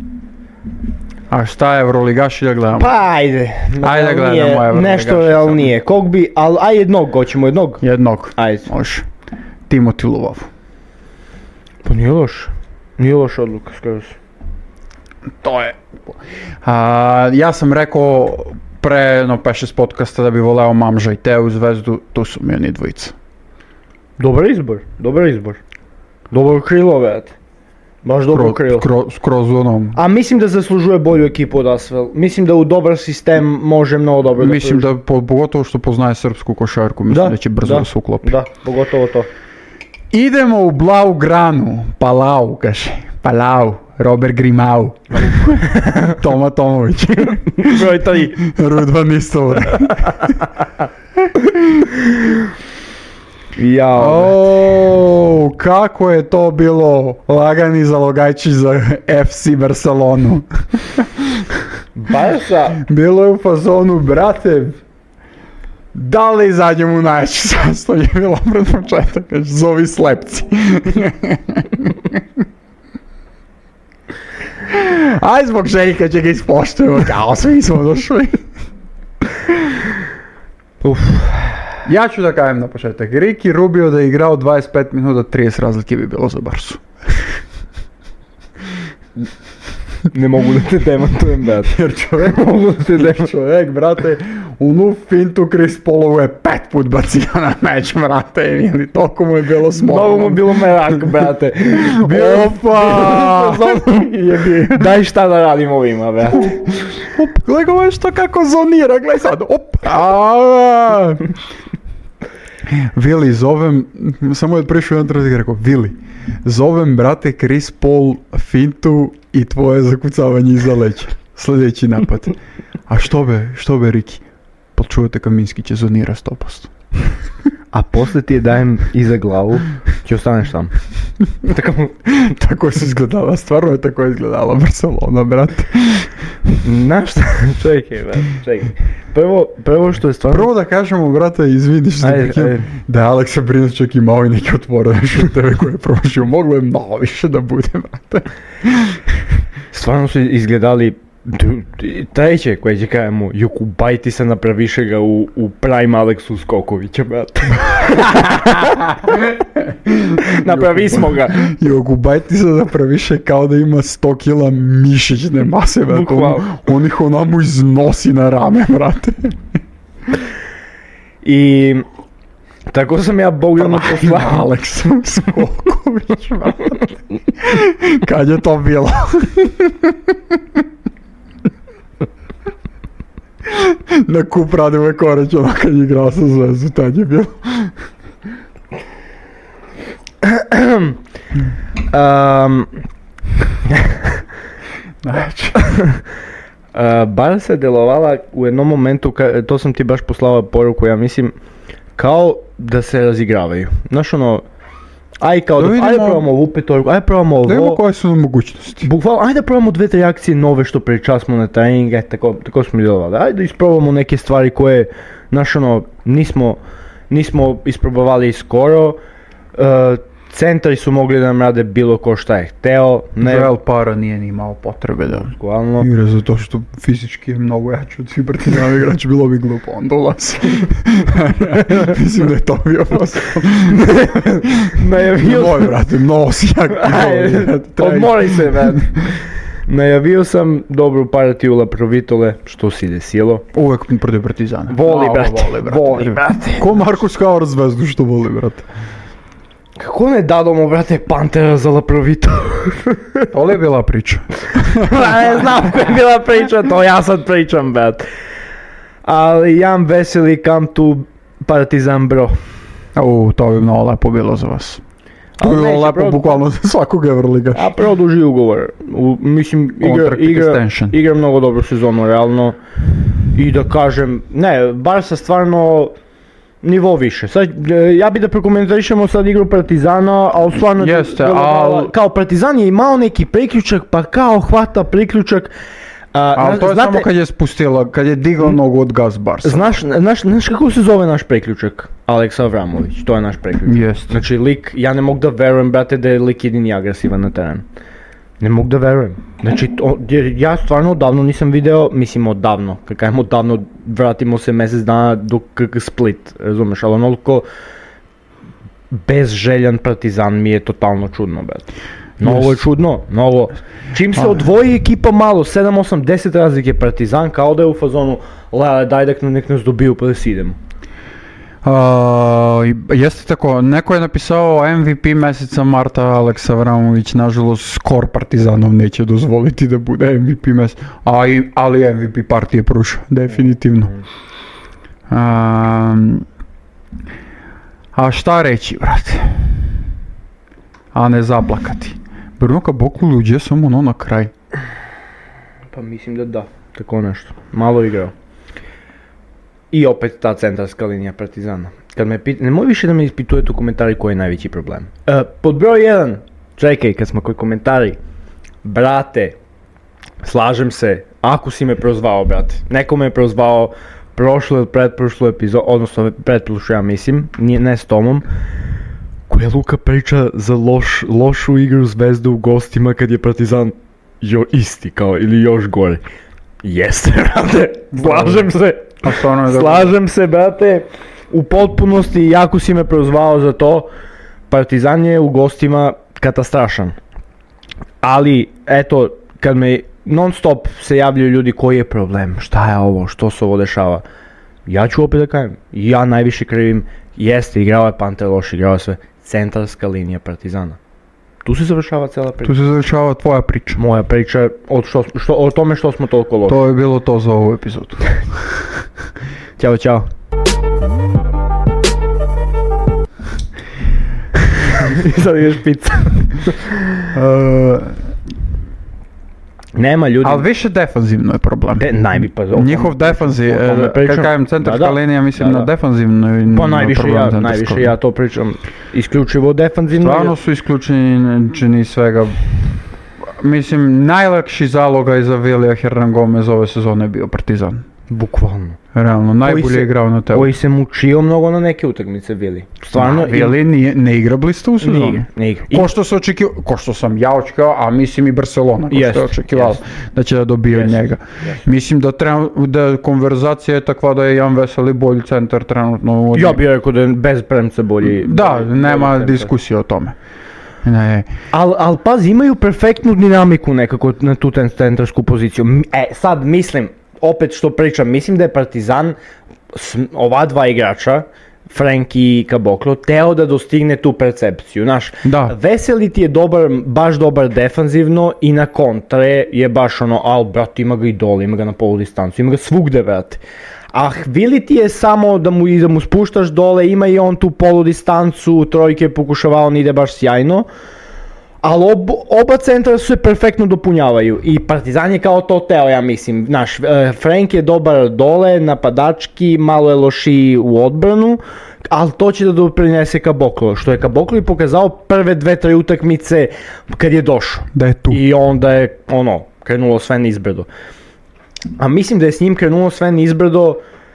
A: A šta je Euroligaši da gledamo?
B: Pa ajde.
A: Ajde
B: realnije,
A: gledamo Euroligaša
B: nešto
A: samo.
B: realnije. Kog bi, ali aj jednog, hoćemo jednog.
A: Jednog.
B: Ajde.
A: Može. Timothy Luvov.
B: Pa nije loš. Nije loš odluka, skoro.
A: To je. A, ja sam rekao pre no pet šest podcasta da bi voleo Mamža i Teo u Zvezdu, tu su mi oni dvojica.
B: Dobar izbor, dobar izbor. Dobar krilo, vete. Baš dobro
A: Kro-
B: krilo.
A: kro- Skroz onom.
B: A mislim da zaslužuje bolju ekipu od Asvel. Mislim da u dobar sistem može mnogo dobro da
A: Mislim
B: pruži.
A: da po- pogotovo što poznaje srpsku košarku, mislim da, će brzo da, se uklopi.
B: Da, pogotovo to.
A: Idemo u Blaugranu, Palau, kaže. Palau, Robert Grimau. Toma Tomović.
B: Broj tri.
A: Rudvan Istovre.
B: Jao.
A: O, kako je to bilo lagani zalogajči za F C Barcelonu.
B: Barca.
A: Bilo je u fazonu, brate, da li izađemo u najjači sastav, je bilo pred početak, kaže, zovi slepci. Aj zbog Željka će ga ispoštujemo, kao svi smo došli.
B: Uf.
A: Ja ću da kajem na početak. Ricky Rubio da je igrao dvadeset pet minuta, trideset razlike bi bilo za Barsu.
B: Ne mogu da te demantujem, brate.
A: Jer čovjek, mogu da te demantujem. Čovjek, brate, unu fintu Chris Paulu je pet put bacio na meč, brate, ili toliko mu je bilo smolno.
B: Mnogo mu je bilo merak, brate.
A: Opa!
B: Daj šta da radim ovima, brate.
A: Op, gledaj ga ovo što kako zonira, gledaj sad, op! Aaaa! Vili, zovem, samo je prišao jedan trenutak i rekao, Vili, zovem, brate, Chris Paul fintu i tvoje zakucavanje iza leća. Sljedeći napad. A što be, što be, Riki? Pa čujete Kaminski će zonira sto posto.
B: A poslije ti je dajem iza glavu, ti ostaneš tam.
A: Tako, tako je se izgledala, stvarno je tako izgledala Barcelona, brate.
B: Znaš šta? Čekaj, brate, čekaj. Prvo, prvo što je stvarno...
A: Prvo da kažemo, brate, izvini što
B: Ajde,
A: nekim,
B: ajde.
A: da je Aleksa Brinaček imao i neke otvorene šuteve koje je prošio. Moglo je mnogo više da bude, brate.
B: Stvarno su izgledali... Treće koje će kajem mu, Jokubajti se napraviše ga u, u prime Aleksu Skokovića, brate. Napravi smo ga.
A: Jokubajti se napraviše kao da ima sto kila mišićne mase, brate. On, on ih onamo iznosi na rame, brate.
B: I... Tako sam ja bogljeno poslao.
A: Aleksa Skoković, brate. Kad je to bilo? Na kup Radivoj Koreć, ono kad je igrao sa Zvezdu, tad je bilo.
B: um,
A: Znači.
B: uh, bar se delovala u jednom momentu, ka, to sam ti baš poslao poruku, ja mislim, kao da se razigravaju. Znaš ono, aj kao da, da vidimo, ajde probamo ovu petorku, ajde probamo ovo.
A: Da vidimo koje su mogućnosti.
B: Bukvalno, ajde probamo dve, tri akcije nove što pričali smo na treninge, tako, tako smo djelovali. Ajde isprobamo neke stvari koje, znaš ono, nismo, nismo isprobavali skoro. Uh, centri su mogli da nam rade bilo ko šta je hteo.
A: Ne... Joel Para nije ni imao potrebe da
B: bukvalno
A: igra zato što fizički je mnogo jači od svih Partizana igrač, bilo bi glupo onda ulazi. Mislim da je to bio posao.
B: Najavio
A: sam... Moj, brate, mnogo si jak.
B: Odmori se, brate. Najavio sam dobru partiju Laprovitole, što si desilo.
A: Uvek protiv Partizana.
B: Voli, brate.
A: Voli, brate.
B: Voli, brate.
A: Ko Markus Kaur Zvezdu što voli, brate.
B: Kako ne dadamo, brate, Pantera za Laprovito?
A: To li je bila priča?
B: Ne znam koja je bila priča, to ja sad pričam, brate. Ali jam veseli kam tu Partizan, bro.
A: U, to bi mnogo lepo bilo za vas. To bi bilo lepo pro... bukvalno za svakog Euroligaša.
B: A produži ugovor. U, mislim, igra, igra, igra mnogo dobru sezonu, realno. I da kažem, ne, Barsa stvarno... nivo više. Sad, ja bi da prokomentarišemo sad igru Partizana, ali stvarno...
A: Jeste, ali...
B: Kao Partizan je imao neki priključak, pa kao hvata priključak.
A: A, ali to je znate, samo kad je spustila, kad je digla nogu od gas Barsa.
B: Znaš, znaš, znaš kako se zove naš priključak? Aleksa Avramović, to je naš priključak.
A: Jeste.
B: Znači lik, ja ne mogu da verujem, brate, da je lik jedini agresivan na terenu. Ne mogu da verujem. Znači, to, ja stvarno odavno nisam video, mislim odavno, kad kajem odavno, vratimo se mjesec dana do K K Split, razumeš, ali onoliko bezželjan Partizan mi je totalno čudno, brate. Mnogo yes. je čudno, mnogo. Čim se odvoji ekipa malo, sedam, osam, deset razlike Partizan, kao da je u fazonu, lele, daj da nek nas dobiju pa da si idemo.
A: Uh, jeste tako, neko je napisao M V P mjeseca marta Aleksa Avramović, nažalost skor Partizanov neće dozvoliti da bude M V P mjesec, ali, ali M V P partije pruša, definitivno. Um, a šta reći, brate? A ne zaplakati. Brnoka Boklu luđe samo ono na kraj.
B: Pa mislim da da, tako nešto, malo igrao. I opet ta centarska linija Partizana. Kad me pita, nemoj više da me ispitujete u komentari koji je najveći problem. Uh, pod broj jedan, čekaj, kad smo kod komentari, brate, slažem se, ako si me prozvao, brate, neko me je prozvao prošlo ili pretprošlo epizod, odnosno pretprošlo ja mislim, nije, ne s Tomom, koja Luka priča za loš, lošu igru Zvezdu u gostima kad je Partizan jo, isti kao, ili još gore. Jeste, brate, slažem se.
A: A stvarno je dobro.
B: Slažem se, brate, u potpunosti, jako si me prozvao za to. Partizan je u gostima katastrašan. Ali, eto, kad me non stop se javljaju ljudi koji je problem, šta je ovo, što se ovo dešava, ja ću opet da kažem, ja najviše krivim, jeste, igrao je Panter loš, igrao je sve, centarska linija Partizana. Tu se završava cela priča.
A: Tu se završava tvoja priča.
B: Moja priča o, što, što, o tome što smo toliko loši.
A: To je bilo to za ovu epizodu.
B: Ćao, čao. I sad ideš pizza.
A: uh,
B: Nema ljudi.
A: Ali više defanzivno je problem.
B: De, najbi, pa,
A: Njihov defanziv, kad kažem centarska da, da. linija, mislim da, da. na defanzivno.
B: Pa najviše ja, najviše ja to pričam, isključivo defanzivno.
A: Stvarno su isključeni svega. Mislim, najlakši zaloga iza Vilija Hernan Gomez ove sezone je bio Partizan.
B: Bukvalno.
A: Realno, najbolje je igrao na tebu.
B: Koji se mučio mnogo na neke utakmice, Vili.
A: Stvarno, Vili nije, ne igra blisto u sezonu.
B: Ne igra, ne igra.
A: Ko što se očekivao, ko što sam ja očekivao, a mislim i Barcelona, ko
B: yes,
A: što je očekivao yes. da će da dobije yes, od njega. Yes. Mislim da, treba, da konverzacija je takva da je Jan Veseli bolji centar trenutno.
B: Ja bih rekao da je bez premca bolji.
A: Da,
B: bolji,
A: nema
B: bolji
A: diskusije o tome. Ne.
B: Al, al pazi, imaju perfektnu dinamiku nekako na tu centarsku poziciju. E, sad mislim, opet što pričam, mislim da je Partizan, ova dva igrača, Frank i Caboclo, teo da dostigne tu percepciju, znaš.
A: Da.
B: Veseli ti je dobar, baš dobar defanzivno i na kontre je baš ono, al brate, ima ga i dole, ima ga na polu distancu, ima ga svugde, brate. A Vili ti je samo da mu, da mu spuštaš dole, ima i on tu polu distancu, trojke pokušavao, on ide baš sjajno. Ali ob, oba centra se perfektno dopunjavaju i Partizan je kao to teo, ja mislim. Znaš, Frank je dobar dole, napadački, malo je lošiji u odbranu, ali to će da doprinese Caboclo, što je Caboclo i pokazao prve dve, tri utakmice kad je došao.
A: Da je tu.
B: I onda je, ono, krenulo sve nizbrdo. A mislim da je s njim krenulo sve nizbrdo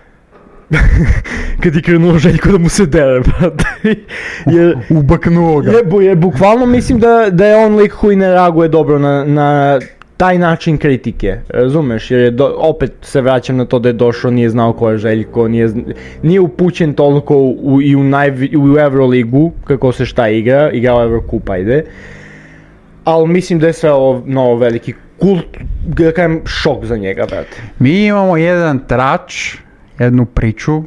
B: kad je krenuo Željko da mu se dere, brate. Jer,
A: ubaknuo ga.
B: Je, je, bukvalno mislim da, da je on lik koji ne reaguje dobro na, na taj način kritike, razumeš? Jer je do, opet se vraćam na to da je došao, nije znao ko je Željko, nije, nije upućen toliko u, i u, najvi, u Euroligu, kako se šta igra, igrao Eurocup, ajde. Ali mislim da je sve ovo novo veliki kult, da kajem, šok za njega, brate.
A: Mi imamo jedan trač, jednu priču,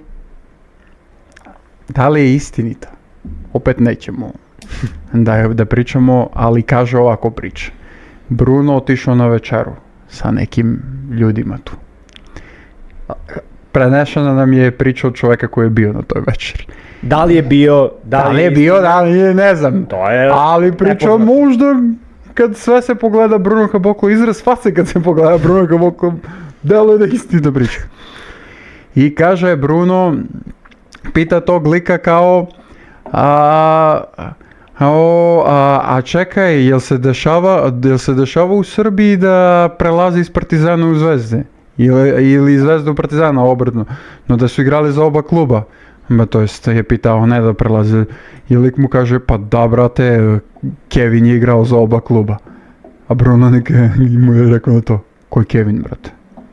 A: da li je istinita? Opet nećemo da, da pričamo, ali kaže ovako priča. Bruno otišao na večeru sa nekim ljudima tu. Prenešena nam je priča od čovjeka koji je bio na toj večeri.
B: Da li je bio, da,
A: da li je bio, da li je, ne znam.
B: To je
A: ali priča možda kad sve se pogleda Bruno Caboclo, izraz face kad se pogleda Bruno Caboclo, delo je da istinita priča. I kaže Bruno, pita tog lika kao, a, o, a, a čekaj, jel se, dešava, jel se dešava u Srbiji da prelazi iz Partizana u Zvezde? Ili, ili iz Zvezde u Partizana, obratno, no da su igrali za oba kluba. Ba, to jest je pitao, ne da prelaze. I lik mu kaže, pa da brate, Kevin je igrao za oba kluba. A Bruno neke mu je rekao na to, koji Kevin, brate?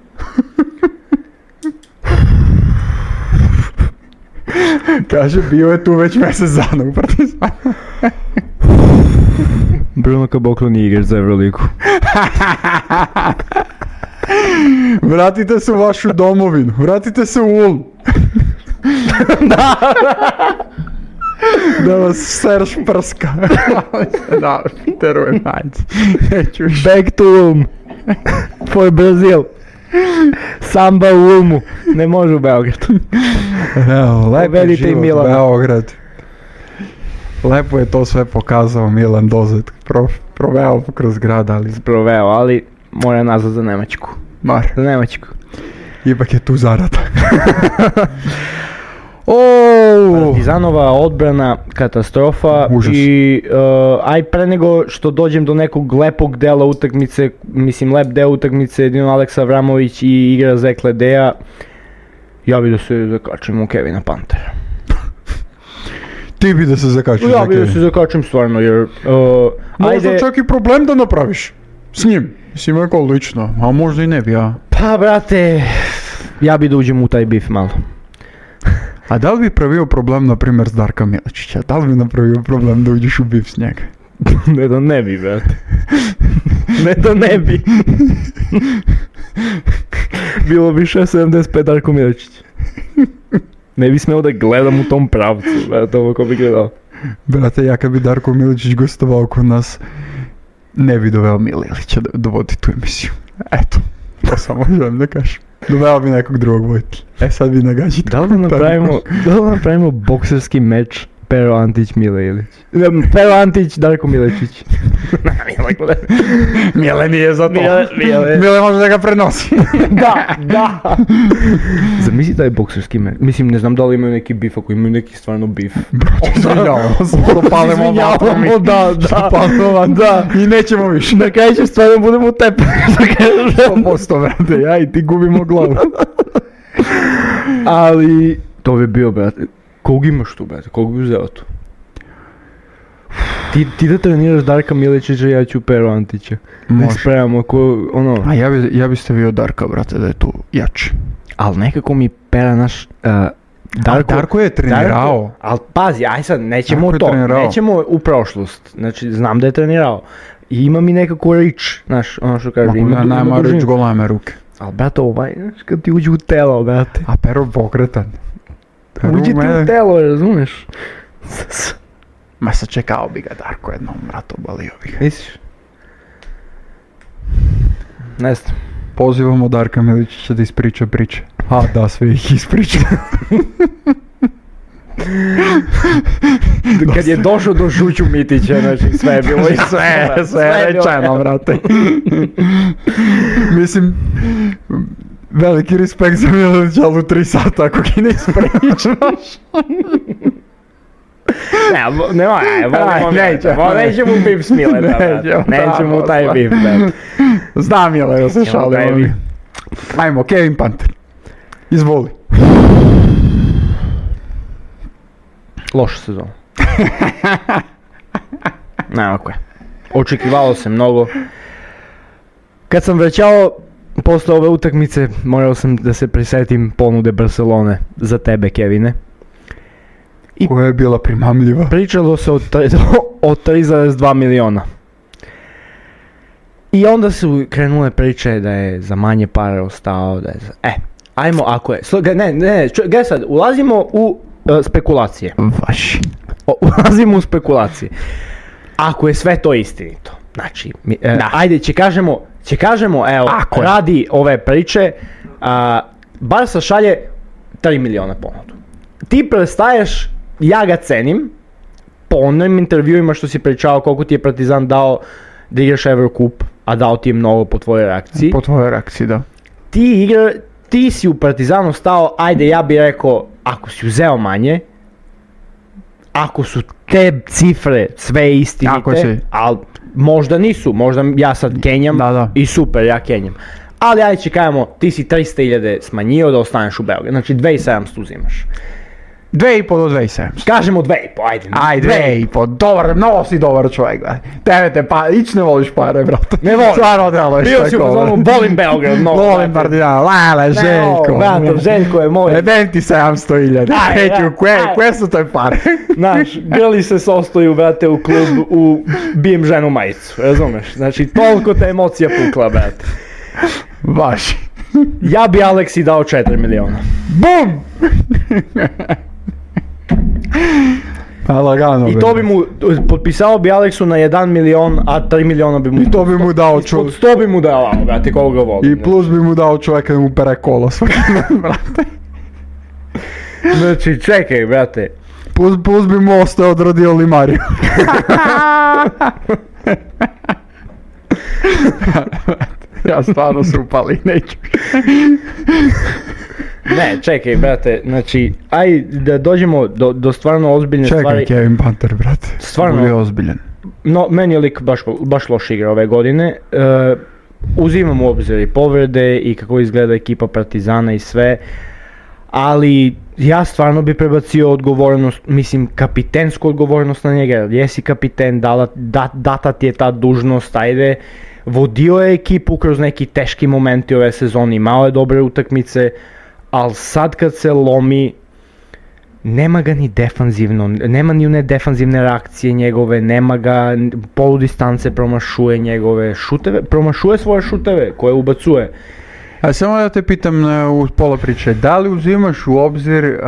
A: Kaže, bio je tu već mjesec dana u Partizanu.
B: Bruno Caboclo nije igrač za Euroligu.
A: Vratite se u vašu domovinu, vratite se u Ulm.
B: Da,
A: da vas Serž prska. Da, terujem, ajde.
B: Back to Ulm. For Brazil. Samba u Ulmu. Ne može u Beogradu.
A: Evo, lepo je život Beograd. Lepo je to sve pokazao Milan Dozet. Pro, proveo kroz grad, ali...
B: Proveo, ali mora nazad za Nemačku.
A: Mar.
B: Za Nemačku.
A: Ipak je tu zarada.
B: Oh! Partizanova odbrana, katastrofa.
A: Užas.
B: I uh, aj pre nego što dođem do nekog lepog dela utakmice, mislim lep deo utakmice, jedino Aleksa Avramović i igra Zekle Deja, ja bi da se zakačim u Kevina Pantera.
A: Ti bi da se zakačim
B: ja bi da se zakačim stvarno, jer uh,
A: možda ajde... čak i problem da napraviš s njim. Mislim, ako lično, a možda i ne bi ja.
B: Pa, brate, ja bi da uđem u taj bif malo.
A: A da li bi pravio problem, na primjer, s Darka Miličića? Da li bi napravio problem da uđeš u bif s njega?
B: Ne da ne bi, brate. Ne da ne bi. Bilo bi šest sedamdeset pet Darko Miličić. Ne bi smeo da gledam u tom pravcu, brate, ovo ko bi gledao.
A: Brate, ja kad bi Darko Miličić gostovao kod nas, ne bi doveo Mile Ilića da dovodi tu emisiju. Eto, to samo želim da kažem. Doveo bi nekog drugog vojitelja. E sad vi nagađite.
B: Da li da napravimo, da li da napravimo bokserski meč Pero Antić, Mile Ilić? Pero Antić, Darko Miličić.
A: Mile nije za to.
B: Mile, Mile.
A: Mile može da ga prenosi.
B: Da, da. Zamisli taj bokserski meč. Mislim, ne znam da li imaju neki bif, ako imaju neki stvarno bif.
A: Izvinjavamo se, što palimo vatrom.
B: Da, da.
A: Što palimo vatrom. Da. I nećemo više.
B: Na kraju će stvarno budemo u tepu.
A: sto posto, brate, ja i ti gubimo glavu.
B: Ali, to bi bio, brate. Kog imaš tu, brate? Kog bi uzeo tu? Ti, ti da treniraš Darka Miličića, ja ću Pero Antića. Ne spremamo ko, ono...
A: A ja bi, ja bi stavio Darka, brate, da je tu jači.
B: Ali nekako mi Pera naš... Uh,
A: Darko, Darko je trenirao.
B: Darko, ali pazi, aj sad, nećemo to, nećemo u prošlost. Znači, znam da je trenirao. I ima mi nekako reach, znaš, ono što kaže.
A: Ima, ima, ima reach goleme ruke.
B: Ali, brate, ovaj, znaš, kad ti uđe u telo, brate.
A: A Pero pokretan.
B: Peru uđe ti u telo, razumeš?
A: Ma sačekao bi ga Darko jednom, brate, obalio bi ga.
B: Misliš? Ne znam.
A: Pozivamo Darka Miličića da ispriča priče. A da, sve ih ispriča.
B: Kad je došao do Žuću Mitića, znači sve je bilo i
A: sve, sve je rečeno, brate. Mislim, veliki respekt za Milića, ali u tri sata ako ki ne ispričaš.
B: Ne, nema, volimo nećemo, nećemo u bif s Mileta, nećemo u taj bif, brate.
A: Znam Mile, da se šalimo. Ajmo, Kevin Panter, izvoli.
B: Loša sezona. Ne, ok. Očekivalo se mnogo. Kad sam vraćao posle ove utakmice, morao sam da se prisetim ponude Barcelone za tebe, Kevine.
A: I koja je bila primamljiva.
B: Pričalo se o, o tri zarez dva miliona. I onda su krenule priče da je za manje pare ostao, da je za... E, ajmo ako je... Slo, ne, ne, ne, gledaj sad, ulazimo u uh, spekulacije.
A: Vaši.
B: O, ulazimo u spekulacije. Ako je sve to istinito, znači, mi, uh, ajde, će kažemo, će kažemo, evo, ako radi je. Ove priče, uh, Barca šalje tri miliona ponudu. Ti prestaješ, ja ga cenim, po onim intervjuima što si pričao koliko ti je Partizan dao da igraš Eurocup, a dao ti je mnogo po tvojoj reakciji.
A: Po tvojoj reakciji, da.
B: Ti, igra, ti si u Partizanu stao, ajde ja bih rekao, ako si uzeo manje, ako su te cifre sve istinite, ali možda nisu, možda ja sad kenjam
A: da, da.
B: I super, ja kenjam. Ali ajde će kajemo, ti si trista hiljada smanjio da ostaneš u Beogradu, znači dve hiljade sedamsto uzimaš.
A: Dve i po do dve hiljade sedamsto.
B: Kažemo dve i po, ajde.
A: Ajde, dve i po, dobar, mnogo si dobar čovjek, gledaj. Tebe te pa, ić ne voliš pare, brate.
B: Ne volim.
A: Stvarno deluješ tako.
B: Bio si u pozonu, volim Beograd, mnogo.
A: Volim Partizana, lale, Željko.
B: Ne, brate, Željko je moj.
A: Jebem ti sedamsto hiljada. Heću, koje su te pare?
B: Znaš, grli se sostoju, brate, u klub, u bijem ženu majicu, razumeš? Znači, toliko te emocija pukla, brate.
A: Baš.
B: Ja bi Aleksi dao četiri miliona.
A: Bum! Pa lagano.
B: I to bi mu, potpisao bi Aleksu na jedan milion, a tri miliona bi mu...
A: I to bi mu dao čovjek.
B: sto bi mu dao, brate, koga ga volim.
A: I plus bi mu dao čovjeka da mu pere kolo svaki dan, brate.
B: Znači, čekaj, brate.
A: Plus, plus bi mu ostao odradio Limariju. Ja stvarno se upali, neću.
B: Ne, čekaj, brate, znači, aj da dođemo do, do stvarno ozbiljne
A: čekaj,
B: stvari.
A: Čekaj, Kevin Panter, brate.
B: Stvarno.
A: Budi ozbiljen.
B: No, meni je lik baš, baš loš igra ove godine. Uh, uzimam u obzir i povrede i kako izgleda ekipa Partizana i sve. Ali ja stvarno bi prebacio odgovornost, mislim, kapitensku odgovornost na njega. Jesi kapiten, dala, da, data ti je ta dužnost, ajde. vodio je ekipu kroz neki teški momenti ove sezone, imao je dobre utakmice, ali sad kad se lomi, nema ga ni defanzivno, nema ni one defanzivne reakcije njegove, nema ga, poludistance promašuje njegove šuteve, promašuje svoje šuteve koje ubacuje.
A: A samo da te pitam u pola priče, da li uzimaš u obzir, uh,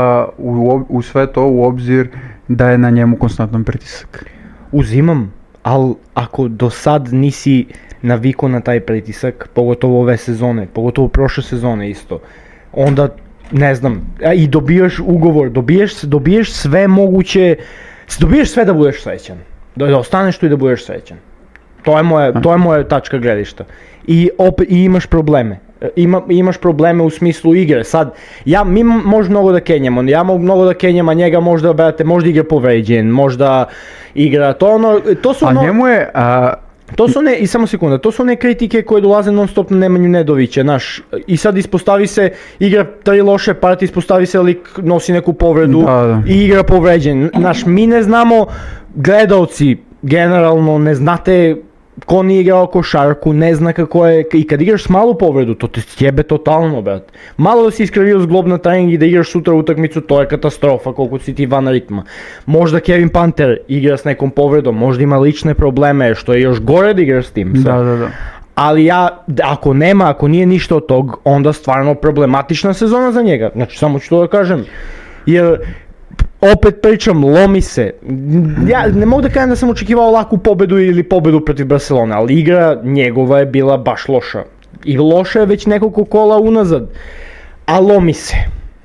A: u, u sve to u obzir da je na njemu konstantan pritisak?
B: Uzimam, ali ako do sad nisi navikao na taj pritisak, pogotovo ove sezone, pogotovo prošle sezone isto, onda ne znam, i dobijaš ugovor, dobiješ, dobiješ sve moguće, dobiješ sve da budeš srećan, da, da ostaneš tu i da budeš srećan. To je moja, to je moja tačka gledišta. I, opet, i imaš probleme. Ima, imaš probleme u smislu igre. Sad, ja, mi možemo mnogo da kenjamo, ja mogu mnogo da kenjam, a njega možda, brate, možda igra povređen, možda igra, to ono, to su ono...
A: A njemu je... A...
B: To su ne, i samo sekunda, to su one kritike koje dolaze non stop na Nemanju Nedovića, znaš, i sad ispostavi se, igra tri loše partije, ispostavi se lik nosi neku povredu
A: da, da.
B: I igra povređen, znaš, mi ne znamo, gledalci generalno ne znate ko nije igrao košarku, ne zna kako je, i kad igraš s malu povredu, to te sjebe totalno, brat. Malo da si iskravio zglob na trening i da igraš sutra utakmicu, to je katastrofa, koliko si ti van ritma. Možda Kevin Panter igra s nekom povredom, možda ima lične probleme, što je još gore da igraš s tim.
A: Da, da, da.
B: Ali ja, ako nema, ako nije ništa od tog, onda stvarno problematična sezona za njega. Znači, samo ću to da kažem. Jer, opet pričam, lomi se. Ja ne mogu da kažem da sam očekivao laku pobedu ili pobedu protiv Barcelone, ali igra njegova je bila baš loša. I loša je već nekoliko kola unazad. A lomi se.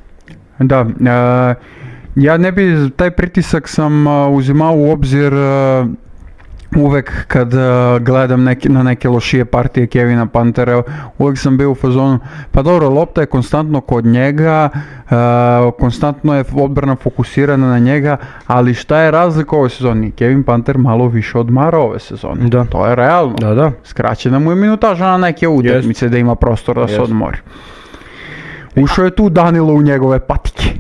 A: Da, uh, ja ne bi, taj pritisak sam uh, uzimao u obzir uh, uvek kad uh, gledam neki, na neke lošije partije Kevina Pantera, uvek sam bio u fazonu, pa dobro, lopta je konstantno kod njega, uh, konstantno je odbrana fokusirana na njega, ali šta je razlika ove sezoni? Kevin Panter malo više odmara ove sezone,
B: da.
A: To je realno,
B: da, da.
A: Skraćena mu je minutaža na neke utakmice yes. da ima prostor da yes. se odmori. Ušao je tu Danilo u njegove patike.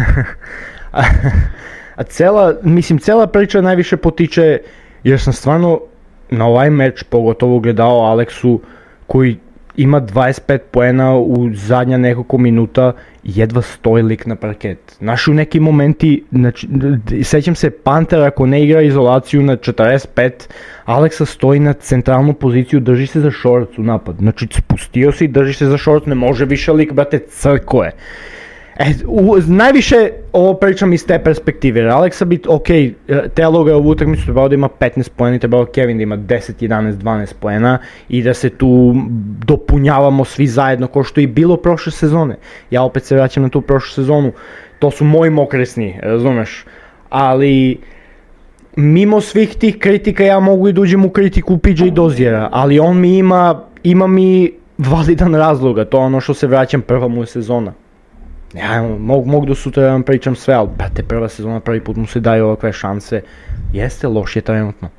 B: A cela, mislim, cela priča najviše potiče jer sam stvarno na ovaj meč pogotovo gledao Aleksu koji ima dvadeset pet poena u zadnja nekoliko minuta i jedva stoji lik na parket. Znaš, u neki momenti, znači, sećam se Pantera ako ne igra izolaciju na četrdeset pet, Aleksa stoji na centralnu poziciju, drži se za šorac u napad. Znači, spustio se i drži se za šorac, ne može više lik, brate, crko je. E, u, najviše ovo pričam iz te perspektive, jer Aleksa bi, ok, telo ga je ovu utakmicu trebao da ima petnaest poena i trebao Kevin da ima deset, jedanaest, dvanaest poena i da se tu dopunjavamo svi zajedno kao što i bilo prošle sezone. Ja opet se vraćam na tu prošlu sezonu, to su moji mokresni, razumeš, ali mimo svih tih kritika ja mogu i da uđem u kritiku P J Doziera, ali on mi ima, ima mi validan razloga, to je ono što se vraćam, prva mu je sezona. Ja mogu, mogu do sutra da vam pričam sve, ali brate, prva sezona, prvi put mu se daju ovakve šanse. Jeste, loš je trenutno.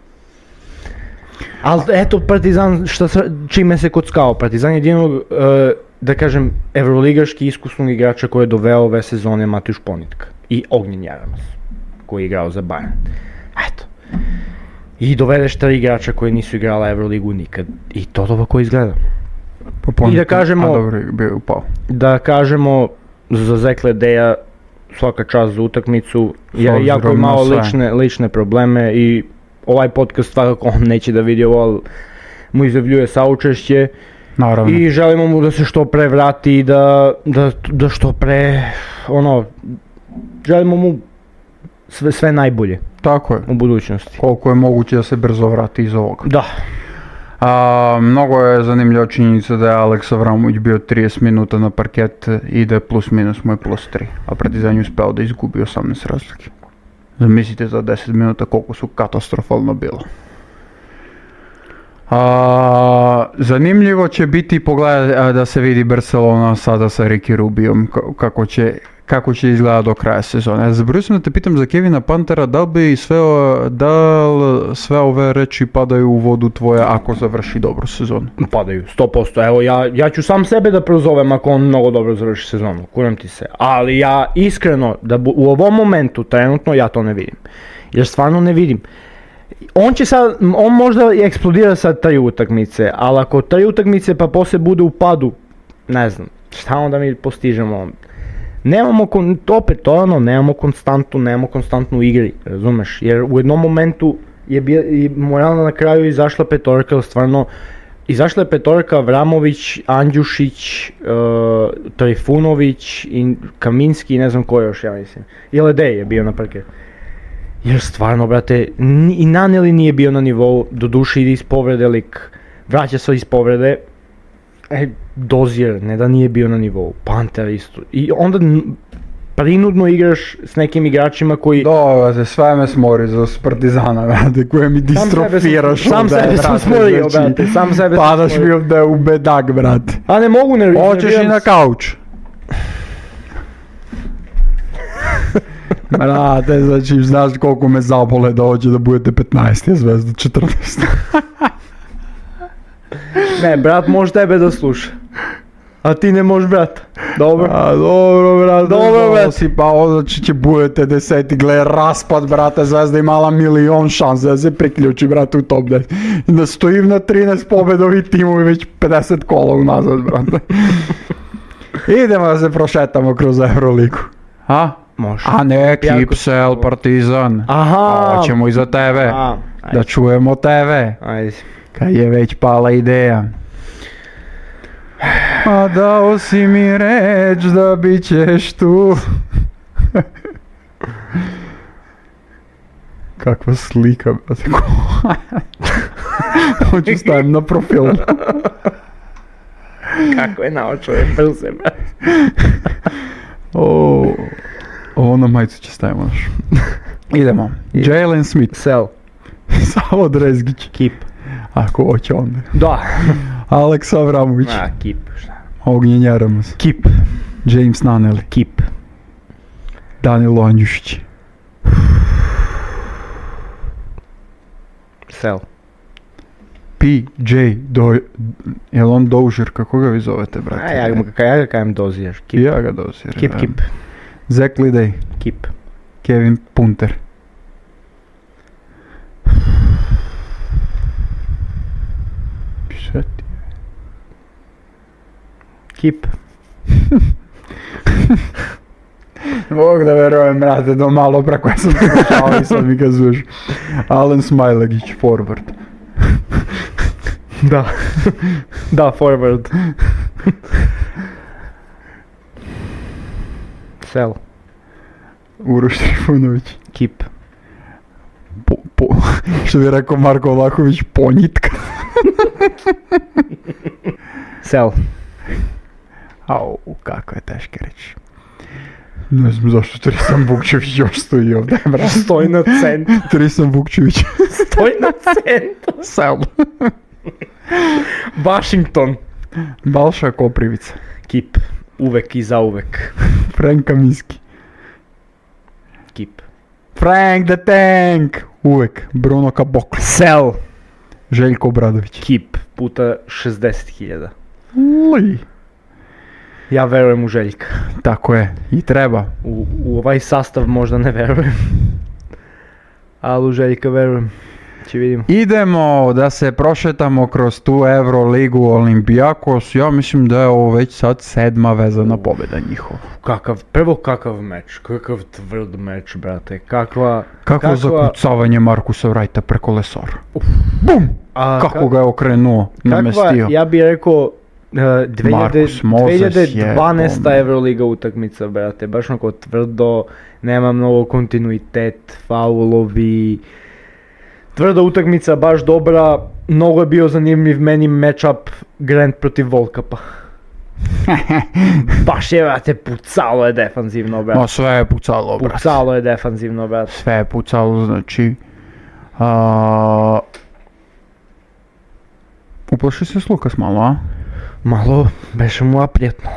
B: Ali eto, Partizan, šta, čime se kockao? Partizan je jedinog, uh, da kažem, evroligaški iskusnog igrača koji je doveo ove sezone Matijuš Ponitka. I Ognjen Jaramas, koji je igrao za Bayern. Eto. I dovedeš tri igrača koji nisu igrala Evroligu nikad. I to ovako izgleda. I da kažemo,
A: a dobro, bio upao.
B: Da kažemo, za Zekle Deja svaka čast za utakmicu, ja, jako imao lične, lične probleme i ovaj podcast svakako on neće da vidi ovo, ali mu izjavljuje saučešće.
A: Naravno.
B: I želimo mu da se što pre vrati i da, da, da što pre, ono, želimo mu sve, sve najbolje.
A: Tako je.
B: U budućnosti.
A: Koliko je moguće da se brzo vrati iz ovoga.
B: Da.
A: A, mnogo je zanimljiva činjenica da je Aleks Avramović bio trideset minuta na parket i da je plus minus moj plus tri, a Partizan je uspeo da izgubi osamnaest razlike. Zamislite za deset minuta koliko su katastrofalno bilo. A, zanimljivo će biti pogledati da se vidi Barcelona sada sa Ricky Rubiom, kako će, kako će izgledati do kraja sezone. Zaboravio sam da te pitam za Kevina Pantera, da li bi sve, da li sve ove reči padaju u vodu tvoje ako završi dobru sezonu?
B: Padaju, sto posto. Evo, ja, ja ću sam sebe da prozovem ako on mnogo dobro završi sezonu, kuram ti se. Ali ja iskreno, da bu, u ovom momentu, trenutno, ja to ne vidim. Jer stvarno ne vidim. on će sad, on možda i eksplodira sad tri utakmice, ali ako tri utakmice pa poslije bude u padu, ne znam, šta onda mi postižemo? Nemamo, kon, opet to je ono, nemamo konstantu, nemamo konstantnu igri, razumeš? Jer u jednom momentu je bio, i moralno na kraju izašla petorka, ali stvarno, izašla je petorka Vramović, Andjušić, uh, Trifunović, i Kaminski i ne znam ko još, ja mislim. I Ledej je bio na parketu. Jer stvarno, brate, ni, i Naneli nije bio na nivou, doduše ide iz povrede lik, vraća se iz povrede. E, Dozier, ne da nije bio na nivou, Panter isto. I onda n- prinudno igraš s nekim igračima koji...
A: Dobro, sve me smori za Partizana, brate, koje mi distrofiraš.
B: Sam sebe sam smorio, brate, sam sebe sam
A: padaš
B: smorio.
A: mi ovdje u bedak, brate.
B: A ne mogu ne...
A: Hoćeš i na kauč. Brate, znači, znaš koliko me zabole da hoće da budete petnaest zvezda, četrnaest.
B: Ne, brat može tebe da sluša. A ti ne možeš, brat. Dobro.
A: A dobro, brate,
B: Dobro, brate.
A: si pa znači će budete deseti, gle, raspad, brate, Zvezda imala milion šanse da se priključi, brate, u top deset. I da stojim na trinaest pobedovi timovi već pedeset kola unazad, brate. Idemo da se prošetamo kroz Euroligu. A?
B: Može.
A: A ne,
B: Jako-
A: Kipsel, Partizan.
B: Aha.
A: Hoćemo i za tebe.
B: A, ajde.
A: Da čujemo tebe.
B: Ajde.
A: Kad je već pala ideja. A dao si mi reč da bit ćeš tu. Kakva slika, brate. Hoću stavim na profil.
B: Kako je naočao, je brze, brat.
A: O, ovo na majicu će stavimo naš. Idemo. Jalen Smith.
B: Sell.
A: Savo Drezgić.
B: Keep.
A: Ako hoće onda.
B: Da.
A: Aleks Avramović.
B: A, keep. Šta?
A: Ognjen Ramos.
B: Keep.
A: James Naneli.
B: Keep.
A: Danilo Andjušić.
B: Sell.
A: P J Do... Jel on Dozier? Kako ga vi zovete, brate?
B: A ja, ga- ja ga kajem Dozier.
A: I
B: Keep.
A: ja ga Dozier.
B: Keep,
A: da.
B: keep.
A: Zach Lidej.
B: Keep.
A: Kevin Punter. Šta ti?
B: Keep.
A: Mogu da verujem, brate, do malo pre koje sam ti došao i sad mi kazuješ. Alen Smajlagić, forward.
B: Da. Da, forward. Sell.
A: Uroš Trifunović.
B: Keep.
A: Po, po, što bi rekao Marko Vlahović, ponjitka.
B: Sell.
A: Au, kakva je teška reći. Ne znam zašto Tristan Vukčević još stoji ovdje, brate.
B: Stoji na centru.
A: Tristan Vukčević.
B: Stoji na centru.
A: Sel.
B: Washington.
A: Balša Koprivica.
B: Keep. Uvek i zauvek.
A: Frank Kaminski.
B: Keep.
A: Frank the Tank. Uvek. Bruno Kabokli.
B: Sell.
A: Željko Obradović.
B: Keep. Puta šezdeset hiljada.
A: Li.
B: Ja verujem u Željka.
A: Tako je. I treba.
B: U, u ovaj sastav možda ne verujem. Ali u Željka verujem. Će vidimo.
A: Idemo da se prošetamo kroz tu Euroligu Olympiakos. Ja mislim da je ovo već sad sedma vezana pobjeda njihova.
B: Kakav, prvo kakav meč, kakav tvrd meč, brate, kakva...
A: Kakvo zakucavanje Markusa Wrighta preko Lesora. Bum!
B: A,
A: Kako
B: ka-
A: ga je okrenuo,
B: kakva,
A: namestio.
B: ja bih rekao, uh, dvije hiljade
A: Marcus Moses
B: dvije hiljade dvanaesta
A: je,
B: Euroliga utakmica, brate, baš onako tvrdo, nema mnogo kontinuitet, faulovi, tvrda utakmica, baš dobra, mnogo je bio zanimljiv meni matchup Grant protiv Volkapa. Baš je, brate, pucalo je defanzivno, brate.
A: Ma sve je pucalo, brate.
B: Pucalo je defanzivno, brate.
A: Sve je pucalo, znači... A... Uplaši se s Lukas malo, a?
B: Malo, beše mu aprijetno.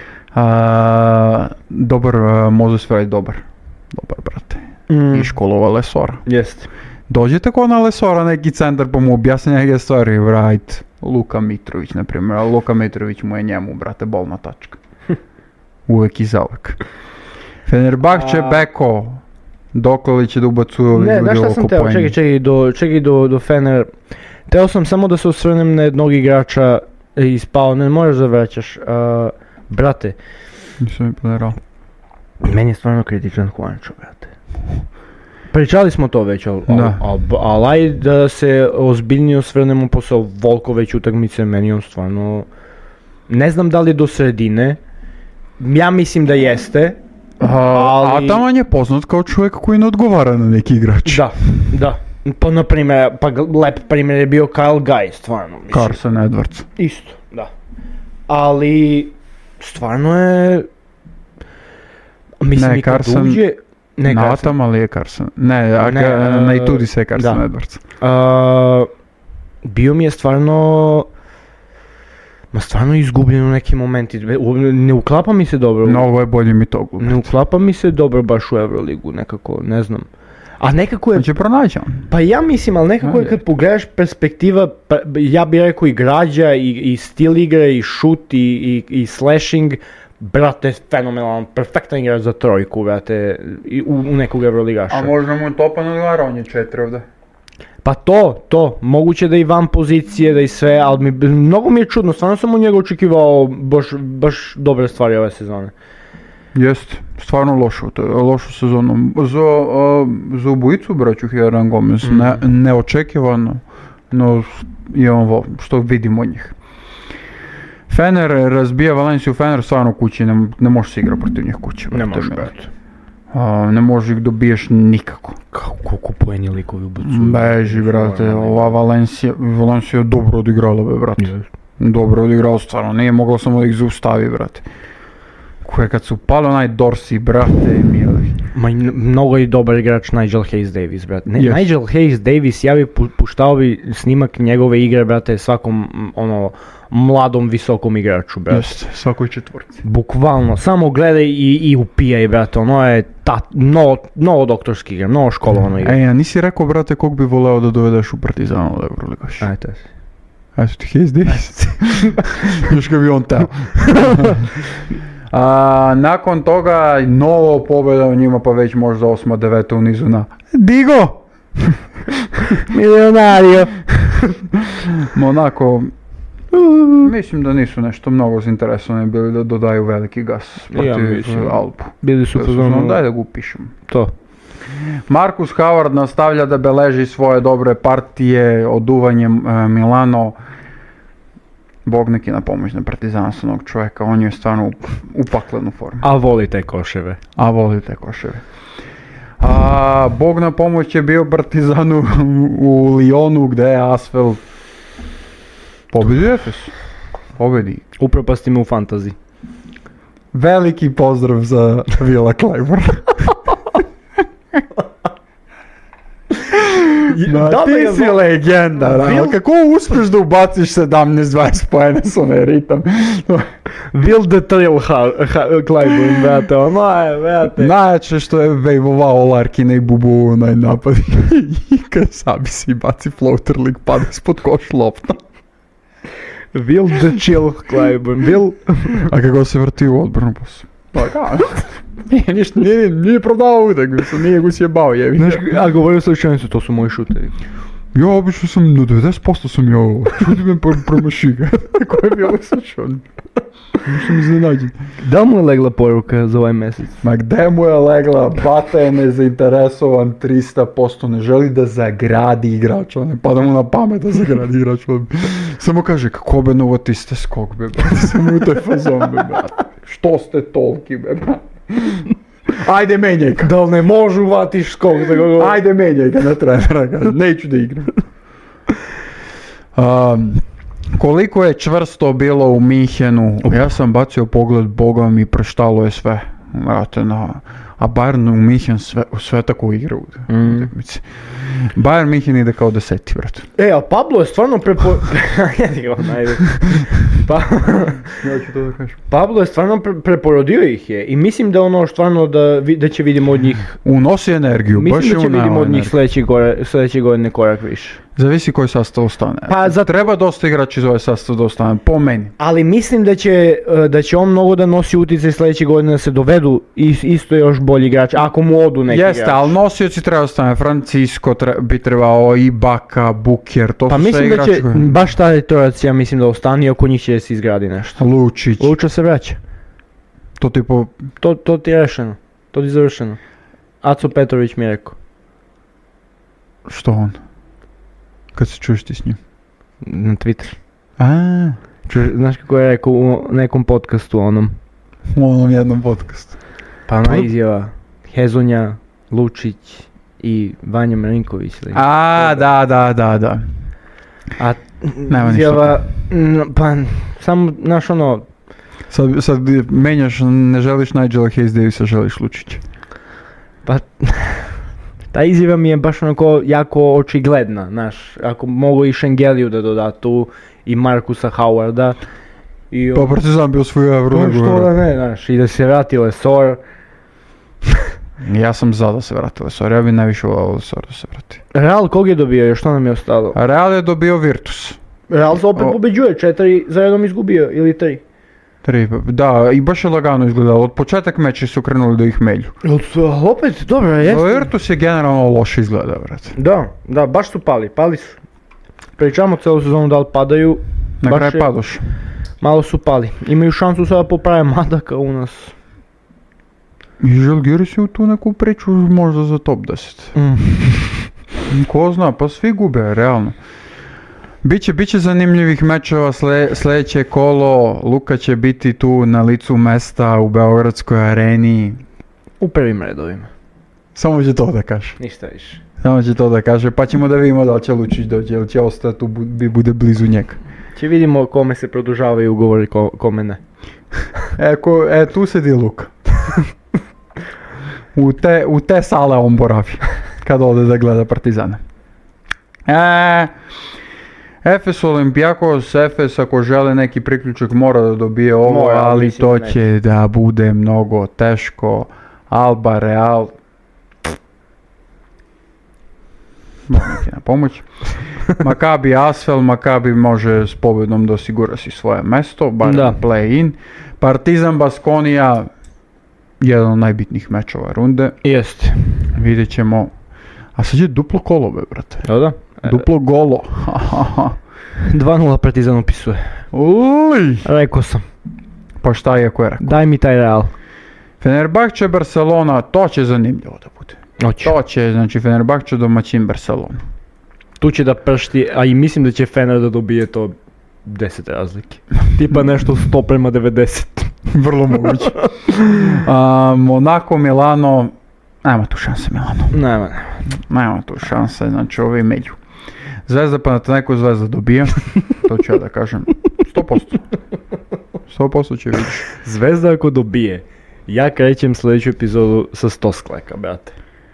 A: a dobar, uh, Moses Wright, dobar. Dobar, brate.
B: Mm.
A: I školova Lesora.
B: Jeste.
A: Dođete ko na Lesora neki centar pa mu objasni neke stvari, Wright, Luka Mitrović, na primjer, a Luka Mitrović mu je njemu, brate, bolna tačka. Uvek i zauvek. Fenerbahče,
B: A-
A: Beko, Dokle li će da ubacuju ovi
B: Ne,
A: ljudi
B: znaš šta
A: oko
B: sam teo,
A: poenja?
B: čekaj, čekaj, do, čekaj do, do Fener. Teo sam samo da se osvrnem na jednog igrača i spao, ne možeš da vraćaš. Uh, brate,
A: Nisam mi poderao.
B: meni je stvarno kritičan Juancho, brate. Pričali smo to već, ali al,
A: Da.
B: al, al, aj da se ozbiljnije osvrnemo posle Volko već utakmice, meni on stvarno... Ne znam da li je do sredine, ja mislim da jeste,
A: A,
B: ali-
A: a taman je poznat kao čovjek koji ne odgovara na neki igrač.
B: Da, da. Pa na primjer, pa g- lep primjer je bio Kyle Guy, stvarno. Mislim.
A: Carson Edwards.
B: Isto, da. Ali, stvarno je... Mislim
A: Ne,
B: i kad
A: Carson-
B: uđe... Ne, Carson.
A: Natam, ali je Carson. Ne, a,
B: Ne,
A: ne,
B: a,
A: na i tudi se Carson
B: da.
A: Edwards.
B: A, bio mi je stvarno... Ma stvarno izgubljen u nekim momenti. U- Ne uklapa mi se dobro.
A: Mnogo je bolji mi to
B: Ne uklapa mi se dobro baš u Euroligu, nekako, ne znam. A nekako je...
A: On će pronaći on.
B: Pa ja mislim, ali nekako je
A: Ajde.
B: kad pogledaš perspektiva, pa, ja bih rekao i građa, i, i stil igre, i šut, i, i, i slashing, brate, fenomenalan, perfektan igrač za trojku, brate, i u, u nekog Euroligaša.
A: možda mu topa odgovara, on je četiri ovdje.
B: Pa to, to, moguće da i van pozicije, da i sve, ali mi, mnogo mi je čudno, stvarno sam u njega očekivao baš, baš dobre stvari ove sezone.
A: Jest, stvarno lošo, to je lošu sezonu. Za, a, za ubojicu braću Hernan Gomez,
B: Mhm.
A: ne, neočekivano, no je ovo što vidimo od njih. Fener razbija Valenciju, Fener stvarno kući, ne, ne možeš se igrati protiv njih kući.
B: Ne
A: brate,
B: može,
A: mili.
B: brate.
A: A, ne možeš ih dobiješ nikako.
B: Kako, koliko poeni likovi ubacuju?
A: Beži, brate, ova Valencija, Valencija je dobro odigrala, be, brate.
B: Jest.
A: Dobro odigrao, stvarno, nije moglo samo da ih zaustavi, brate. Koje kad su pali onaj Dorsey, brate, mili.
B: Ma i n- mnogo je dobar igrač Nigel Hayes Davis, brate. Ne,
A: Jest.
B: Nigel Hayes Davis, ja bi pu- puštao bi snimak njegove igre, brate, svakom m, ono mladom visokom igraču, brate.
A: Jeste, svakoj četvorci.
B: Bukvalno, samo gledaj i, i upijaj, brate, ono je ta, no, novo doktorski igra, novo školovano igra.
A: Ej, a nisi rekao, brate, kog bi voleo da dovedeš u Partizan od Euroligaš?
B: Ajde.
A: Eto ti Hayes Davis. Još ga bi on teo. A, nakon toga novo pobjeda u njima, pa već možda osma, deveta u nizu na Digo!
B: Milionario!
A: Monako, mislim da nisu nešto mnogo zainteresovani bili da dodaju veliki gas
B: Ja
A: protiv
B: mislim.
A: Alpu.
B: Bili su
A: Pa
B: fazonu,
A: daj da ga upišem.
B: to.
A: Marcus Howard nastavlja da beleži svoje dobre partije, oduvanjem e, Milano. Bog neki na pomoć na Partizana s onog čovjeka, on je stvarno u, u paklenu formu.
B: A voli te koševe.
A: A voli te koševe. A Bog na pomoć je bio Partizanu u Lyonu gdje je Asvel pobedi Efes. Pobedi.
B: Upropasti me u fantazi.
A: Veliki pozdrav za Vila Clyburn. Ma,
B: Da,
A: ti
B: da je
A: si
B: vo-
A: legenda, da,
B: Vil-
A: kako uspješ da ubaciš sedamnaest dvadeset poena s onaj ritam?
B: Will the Thrill ha, ha, Clyburn, brate, ono je, brate.
A: Najjače što je vejvovao Larkina i Bubu onaj napad i kad sami si baci floater lik pada ispod koš lopta.
B: Will the Chill Clyburn, Will...
A: A kako se vrti u odbranu posao? Pa kao, nije, ništa, nije, nije prodao utakmicu, nije go sjebao, jebi.
B: Znaš, a govorio sam učenicu, to su moji šuteri.
A: Ja obično sam, na devedeset posto sam ja ovo, čuti me promaši ga. Tako je bilo slučajno. Nisam iznenađen.
B: Da li mu je legla poruka za ovaj mjesec?
A: Ma gde mu je legla, Bata je nezainteresovan tristo posto, ne želi da zagradi igrača, ne pada mu na pamet da zagradi igrača. Samo kaže, kako be novoti ste skok, be, brate, samo u toj fazon, be, brate. Što ste toliki, be, brate. Ajde, menjaj ga.
B: Da li ne može uvatiš skok da ga govori?
A: Ajde, menjaj ga na trenera, kaže, neću da igram. Um, koliko je čvrsto bilo u Minhenu, ja sam bacio pogled, Boga mi preštalo je sve. Vrate, na, a Bayern u Minhen sve, sve tako igra u
B: Mm.
A: utakmici. Bayern Minhen ide kao deseti, brate.
B: E, a Pablo je stvarno prepo... Jedi ga, najde. Pa...
A: Ja ću to da kažem.
B: Pablo je stvarno pre- preporodio ih je i mislim da ono stvarno da, vi- da će vidimo od njih,
A: Unosi energiju, baš
B: mislim
A: je
B: da će
A: unao
B: vidimo od njih
A: energiju.
B: sljedeće, gore, sljedeće godine korak više.
A: Zavisi koji sastav ostane.
B: Pa za-
A: Treba dosta igrača iz ove sastav da ostane, po meni.
B: Ali mislim da će, e, da će on mnogo da nosi utjecaj sljedeće godine da se dovedu is- isto još bolji igrači, ako mu odu neki
A: Jeste,
B: igrač.
A: ali nosioci treba da ostane. Francisco tre- bi trebao, i Baka, Buker, to
B: Pa
A: su sve
B: mislim da
A: igrači
B: će,
A: koji...
B: baš taj torac, ja mislim da ostane i oko njih će se izgradi nešto.
A: Lučić,
B: Luča se vraća.
A: to tipo...
B: To, to ti je rešeno. To ti je završeno. Aco Petrović mi je rekao.
A: Što on? Kad se čuješ ti s njim?
B: Na Twitter.
A: A,
B: Ču- znaš kako je rekao u nekom podcastu onom?
A: u onom jednom podcastu.
B: Pa ona
A: To-
B: izjava Hezonja, Lučić i Vanja Marinković. ili-
A: A, da, da, da, da.
B: A
A: Nema ništa.
B: izjava, n- pa samo, znaš ono,
A: Sad, sad menjaš, ne želiš Nigela Hayes Davisa, želiš Lučića.
B: pa ta izjava mi je baš onako jako očigledna, znaš, ako mogu i Šengeliju da doda tu i Markusa Howarda. I
A: Pa Partizan bi osvojio Euro.
B: pa
A: nego
B: što
A: Euro.
B: da ne, znaš, i da se vrati Lesor.
A: Ja sam za da se vrati Lesor, ja bi najviše volao Lesor da se vrati.
B: Real kog je dobio još, što nam je ostalo?
A: A Real je dobio Virtus.
B: Real se opet
A: O-
B: pobeđuje, četiri za jednom izgubio, ili tri.
A: Tri, da, i baš je lagano izgledalo. Od početak meča su krenuli da ih melju.
B: Opet, dobro, jeste.
A: Virtus je generalno loše izgleda, brate.
B: Da, da, baš su pali, pali su. Pričamo celu sezonu da li padaju,
A: Na
B: baš
A: kraj
B: je-
A: padoš.
B: malo su pali. Imaju šansu sada poprave Madaka u nas.
A: I Žalgiris je u tu neku priču možda za top deset. Ko zna, pa svi gube, realno. Biće, biće zanimljivih mečeva, sle, sljedeće kolo, Luka će biti tu na licu mesta u Beogradskoj areni.
B: U prvim redovima,
A: Samo će to da kaže.
B: ništa više.
A: Samo će to da kaže, pa ćemo da vidimo da li će Lučić doći, ili će ostati tu, bu- bi bude blizu njega.
B: Će vidimo kome se produžavaju ugovori, ko, kome ne.
A: E, ko, e, tu sedi Luka. u, te, u te sale on boravi, kad ode da gleda Partizana. E, Efes Olimpijakos, Efes ako žele neki priključak mora da dobije ovo,
B: Mora, ali
A: ali
B: mislim
A: to
B: da
A: će da bude mnogo teško. Alba, Real, mogu neki na pomoć. Makabi Asvel, Makabi može s pobjedom da osigura si svoje mesto, bar
B: Da.
A: play-in. Partizan Baskonija, jedan od najbitnijih mečova runde,
B: Jeste.
A: vidjet ćemo. A sad je duplo kolo, be, brate.
B: Da, da.
A: Duplo golo.
B: dva nula Partizan upisuje.
A: Uj.
B: Rekao sam.
A: Pa šta je ako je rekao?
B: Daj mi taj Real.
A: Fenerbahče, Barcelona, to će zanimljivo da bude.
B: Hoće.
A: To će, znači Fenerbahče domaćin Barcelona.
B: Tu će da pršti, a i mislim da će Fener da dobije to deset razlike. Tipa nešto sto prema devedeset.
A: Vrlo moguće. A, Monaco, Milano, nema tu šanse Milano.
B: Nema, nema.
A: Nema tu šanse, znači ovi melju. Zvezda pa na neku Zvezda dobija, to ću ja da kažem, sto posto. sto posto će vidjeti.
B: Zvezda ako dobije, ja krećem sljedeću epizodu sa sto skleka, brate.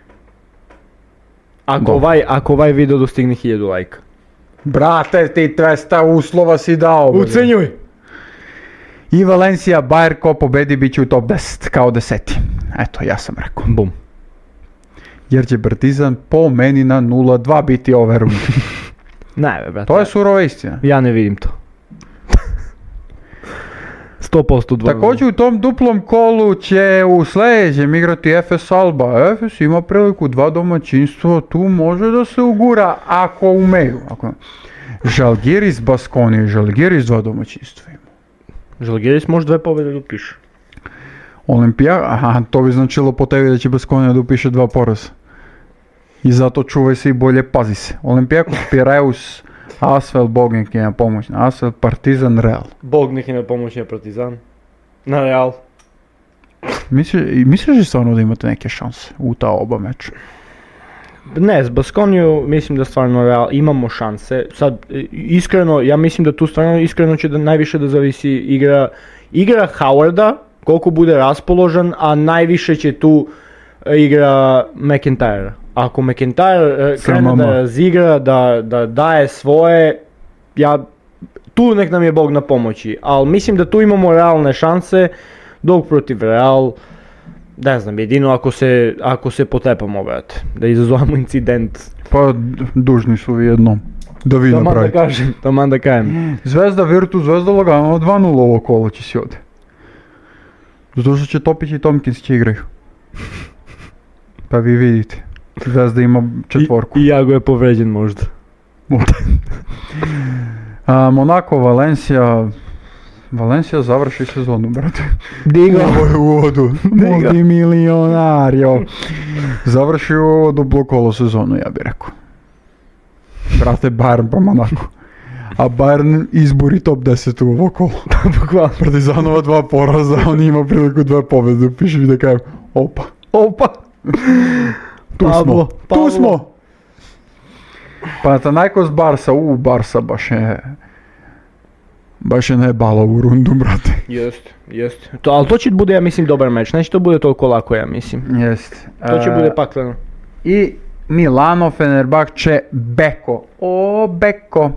B: Ako
A: Dobro.
B: ovaj, ako ovaj video dostigne hiljadu lajka.
A: Brate, ti dvesta uslova si dao. bre.
B: Ucenjuj!
A: I Valencija, Bayer ko pobedi bit će u top deset, kao deseti. Eto, ja sam rekao.
B: Bum.
A: Jer će Partizan po meni na nula dva biti ove runde.
B: Ne, be, brate.
A: To je surova istina.
B: Ja ne vidim to. sto posto dva.
A: Također u tom duplom kolu će u sljedećem igrati Efes Alba. Efes ima priliku dva domaćinstva, tu može da se ugura ako umeju. Ako... Žalgiris Baskonija, Žalgiris dva domaćinstva ima.
B: Žalgiris može dve pobjede da upiše.
A: Olimpija, aha, to bi značilo po tebi da će Baskonija da upiše dva poraza. I zato čuvaj se i bolje, pazi se. Olimpijakos, Pireus, Asvel, Bog nek je na pomoć na Asvel, Partizan, Real.
B: Bog nek ima pomoć na Partizan. Na Real.
A: Misliš, misliš li stvarno da imate neke šanse u ta oba meča?
B: Ne, s Baskoniju mislim da stvarno Real, imamo šanse. Sad, e, iskreno, ja mislim da tu stvarno iskreno će da najviše da zavisi igra, igra Howarda, koliko bude raspoložen, a najviše će tu e, igra McIntyre. Ako McIntyre e, krene
A: Sramama.
B: da razigra, da, da daje svoje, ja, tu nek nam je Bog na pomoći. Ali mislim da tu imamo realne šanse, dok protiv Real, ne znam, jedino ako se, ako se potepamo, brate, da izazovemo incident.
A: Pa dužni su vi jednom. Da vi
B: Taman da
A: napravite.
B: kažem, taman da kažem.
A: Zvezda Virtus, Zvezda lagano dva nula ovo kolo će si ode. Zato što će Topić i Tomkins će igraju. Pa vi vidite. Zvezda ima četvorku.
B: I, i Jago je povređen možda.
A: A, Monaco, Valencia. Valencia završi sezonu, brate.
B: Digo.
A: Ovo je u uvodu. Multimilionario. Završi u uvodu blokolo sezonu, ja bih rekao. Brate, Bayern pa Monaco. A Bayern izbori top deset u ovo kolo.
B: Bukvalno.
A: Partizanova dva poraza, on ima priliku dve pobjede. Piši mi da kajem, opa,
B: Opa.
A: tu
B: Pablo,
A: smo,
B: Pablo.
A: tu smo. Panathinaikos Barsa, u Barsa baš je, baš je najbala u rundu, brate.
B: Jest, jest. To, ali to će bude, ja mislim, dobar meč. Neće to bude toliko lako, ja mislim.
A: Jest.
B: To će
A: E,
B: bude pakleno.
A: I Milano, Fenerbahče, Beko. O, Beko.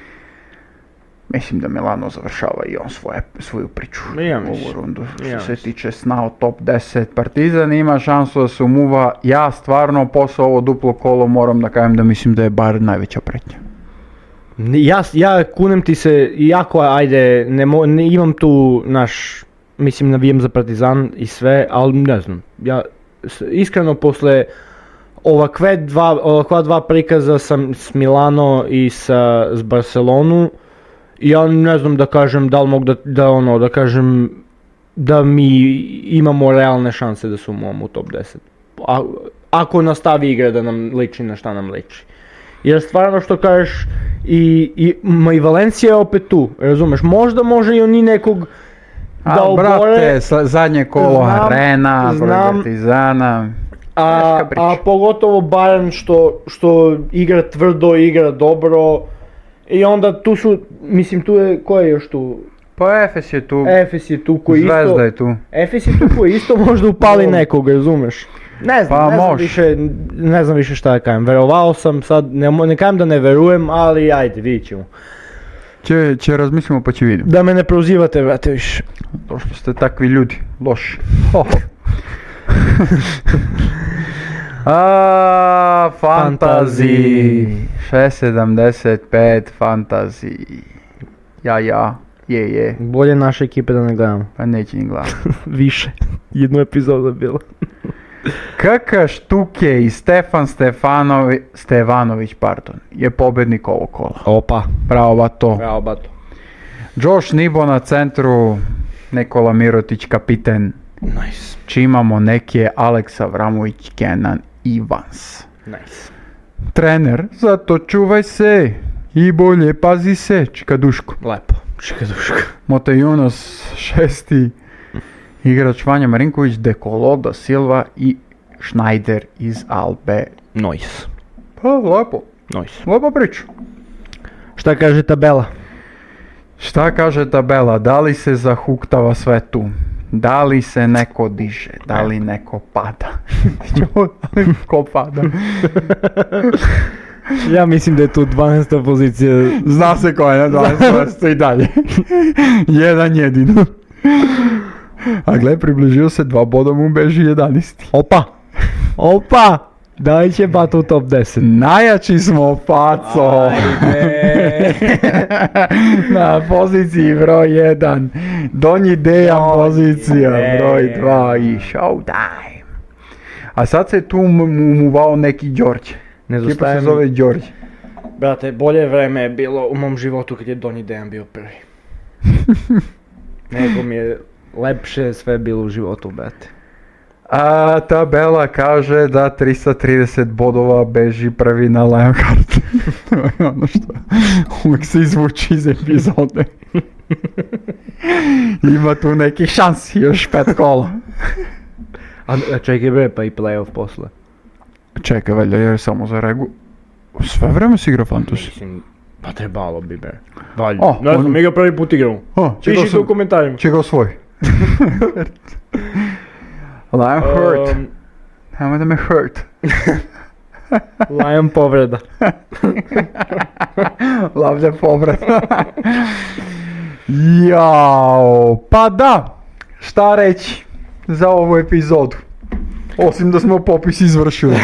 A: Mislim da Milano završava i on svoje, svoju priču
B: Ja
A: u
B: mislim.
A: ovu rundu. Što
B: Ja
A: se
B: mislim.
A: tiče sna o top deset, Partizan ima šansu da se umuva. Ja stvarno posle ovo duplo kolo moram da kažem da mislim da je bar najveća pretnja.
B: Ja, ja kunem ti se, jako ajde, ne, mo, ne imam tu naš, mislim navijam za Partizan i sve, ali ne znam, ja s- iskreno posle ovakve dva, ovakva dva prikaza sam s Milano i sa s Barcelonu, ja ne znam da kažem da li mogu da, da ono, da kažem da mi imamo realne šanse da se umuvamo u top deset. A, ako nastavi igra da nam liči na šta nam liči. Jer stvarno što kažeš, i, i, ma i Valencija je opet tu, razumeš, možda može i oni nekog da
A: A
B: obore,
A: brate, sa- zadnje kolo
B: Znam,
A: Arena, protiv
B: znam.
A: Partizana.
B: a,
A: teška priča.
B: a pogotovo Bayern što, što igra tvrdo, igra dobro, i onda tu su, mislim tu je, ko je još tu?
A: Pa Efes je tu,
B: Efes je tu koji
A: Zvezda
B: isto,
A: je tu.
B: Efes je tu koji isto možda upali nekog, razumeš? Ne znam,
A: Pa
B: ne znam
A: može.
B: više, ne znam više šta da kažem, verovao sam sad, ne, mo- ne kažem da ne verujem, ali ajde, vidit ćemo.
A: Će, će razmislimo pa će vidimo.
B: Da me ne prozivate, vrate, više.
A: To što ste takvi ljudi, loši. A, fantasy. šest sedamdeset pet fantasy. Ja, ja, je, je.
B: Bolje naše ekipe da ne gledamo.
A: Pa neće ni gledati.
B: Više. Jednu epizodu je bilo.
A: Kaka Štuke i Stefan Stefanovi, Stevanović pardon, je pobjednik ovog kola.
B: Opa.
A: Bravo, bato.
B: Bravo, bato.
A: Josh Nibo na centru, Nikola Mirotić kapiten.
B: Nice.
A: Či imamo neke Aleksa Avramović, Kenan Ivans.
B: Nice.
A: Trener, zato čuvaj se i bolje pazi se, Čika Duško.
B: Lepo. Čeka duška.
A: Mote Jonas šesti, igrač Vanja Marinković, Dekolo da Silva i Schneider iz Albe.
B: Nice.
A: Pa, lepo,
B: Nice.
A: lepa priča.
B: Šta kaže tabela?
A: Šta kaže tabela, da li se zahuktava sve tu? Da li se neko diže, da li neko pada? Ko pada?
B: Ja mislim da je tu dvanaesta pozicija.
A: Zna se ko je na dvanaest i dalje. Jedan jedino. A gle, približio se dva boda mu beži jedanaesti.
B: Opa. Opa. Da li će Bato u top deset?
A: Najjači smo, Paco!
B: Ajde.
A: Na poziciji broj jedan. Donji Dejan
B: Donji
A: pozicija
B: Dejan.
A: broj dva i showtime. A sad se tu mu umuvao neki Đorđe.
B: Ne
A: Ekipa se zove Đorđe.
B: Brate, bolje vreme je bilo u mom životu kad je Donji Dejan bio prvi. Nego mi je lepše sve bilo u životu, brate.
A: A tabela kaže da tristo trideset bodova beži prvi na Lionheart. To je ono što uvijek se izvuči iz epizode. Ima tu neki šansi, još pet kola.
B: A, a čekaj bre, pa i playoff posle.
A: Čekaj, valjda jer samo za regu. Sve vreme si igra fantasy.
B: Mislim, pa trebalo bi bre. Valjda.
A: O,
B: ne znam,
A: on-
B: mi ga prvi put igramo.
A: O, čekao
B: Pišite u
A: sam,
B: komentarima.
A: čekao svoj. Lionheart.
B: Um,
A: Nemoj da me hurt.
B: Lion povreda.
A: Lavlja povrat. Jao, pa da, šta reći za ovu epizodu? Osim da smo popis izvršili.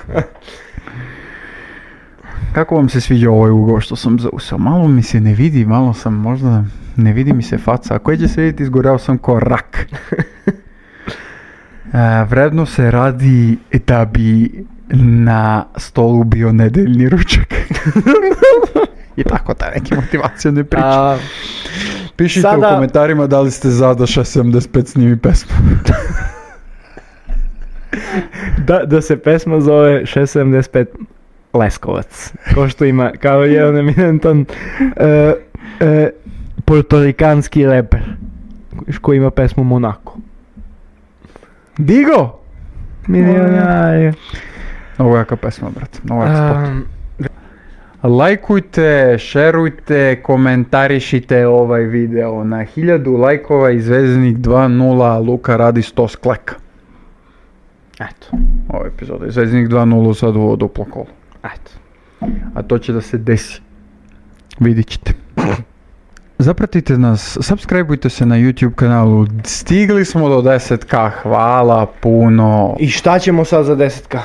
A: Kako vam se sviđa ovaj ugao što sam zausao? Malo mi se ne vidi, malo sam možda, ne vidi mi se faca. Ako će se vidjeti, izgoreo sam ko rak. E, vredno se radi da bi na stolu bio nedeljni ručak. I tako ta neki motivacione priče.
B: A,
A: Pišite
B: sada-
A: u komentarima da li ste za da šest sedamdeset pet snimi pesmu.
B: da, da se pesma zove šest sedamdeset pet Leskovac. Kao što ima, kao jedan eminentan e, e, portorikanski reper koji ima pesmu Monako.
A: Digo!
B: Milionari.
A: Ovo je jaka pesma, brate. Ovo je jak spot.
B: Um,
A: Lajkujte, šerujte, komentarišite ovaj video. Na hiljadu lajkova i Zvezdanik dva nula Luka radi sto skleka.
B: eto,
A: Ova epizoda je Zvezdanik dva nula sad u duplo kolo.
B: eto.
A: A to će da se desi. Vidit ćete. Zapratite nas, subscribeujte se na YouTube kanalu. Stigli smo do deset ka, hvala puno.
B: I šta ćemo sad za deset ka?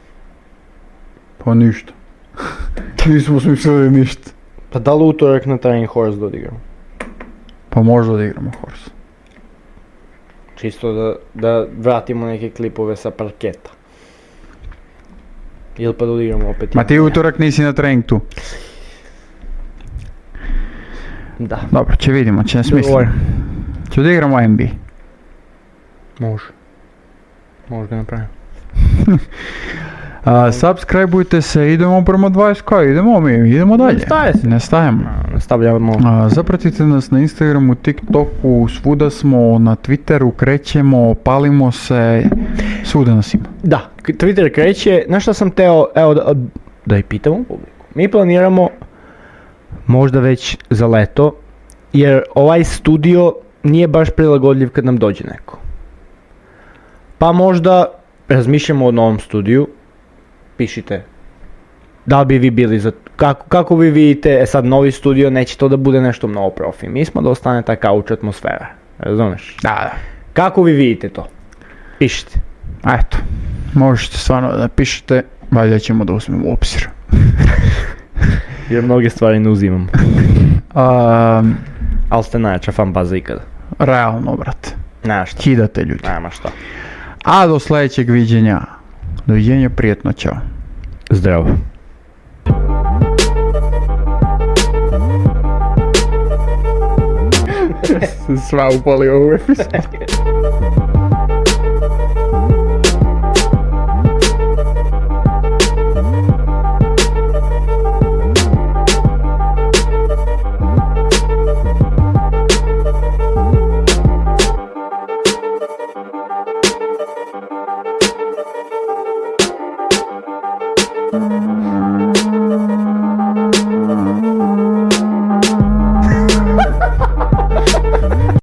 A: Pa ništa. Nismo smislili ništa.
B: Pa da li utorak na Training Horse da odigramo?
A: Pa možda da igramo Horse.
B: Čisto da, da vratimo neke klipove sa parketa. Ili pa da odigramo opet.
A: Ma ti utorak nisi na trening tu.
B: Da.
A: Dobro, će vidimo, će ne
B: Dogovor.
A: smislimo. Će da igramo N B A.
B: Može. Može ga napravimo.
A: A, subscribeujte se, idemo prema dvadeset ka, idemo mi, idemo dalje.
B: staje se.
A: Ne stajemo.
B: A, nastavljamo.
A: A, zapratite nas na Instagramu, TikToku, svuda smo, na Twitteru krećemo, palimo se, svuda nas ima.
B: Da, k- Twitter kreće, znaš šta sam teo, evo da, da i pitamo publiku. Mi planiramo možda već za leto, jer ovaj studio nije baš prilagodljiv kad nam dođe neko. Pa možda razmišljamo o novom studiju, pišite da li bi vi bili za, kako, kako vi vidite, e sad novi studio neće to da bude nešto mnogo profi, mi smo da ostane ta couch atmosfera, razumeš?
A: Da, da.
B: Kako vi vidite to? Pišite.
A: Eto, možete stvarno da pišete, valjda ćemo da uzmemo u obzir.
B: Jer mnoge stvari ne uzimam.
A: A,
B: Ali ste najjača fan baza ikada.
A: realno, brate,
B: Nema šta.
A: kidate ljudi.
B: Nema šta.
A: A do sljedećeg viđenja. Doviđenja, prijetno, čao.
B: Zdravo.
A: Sva upali ovu epizodu.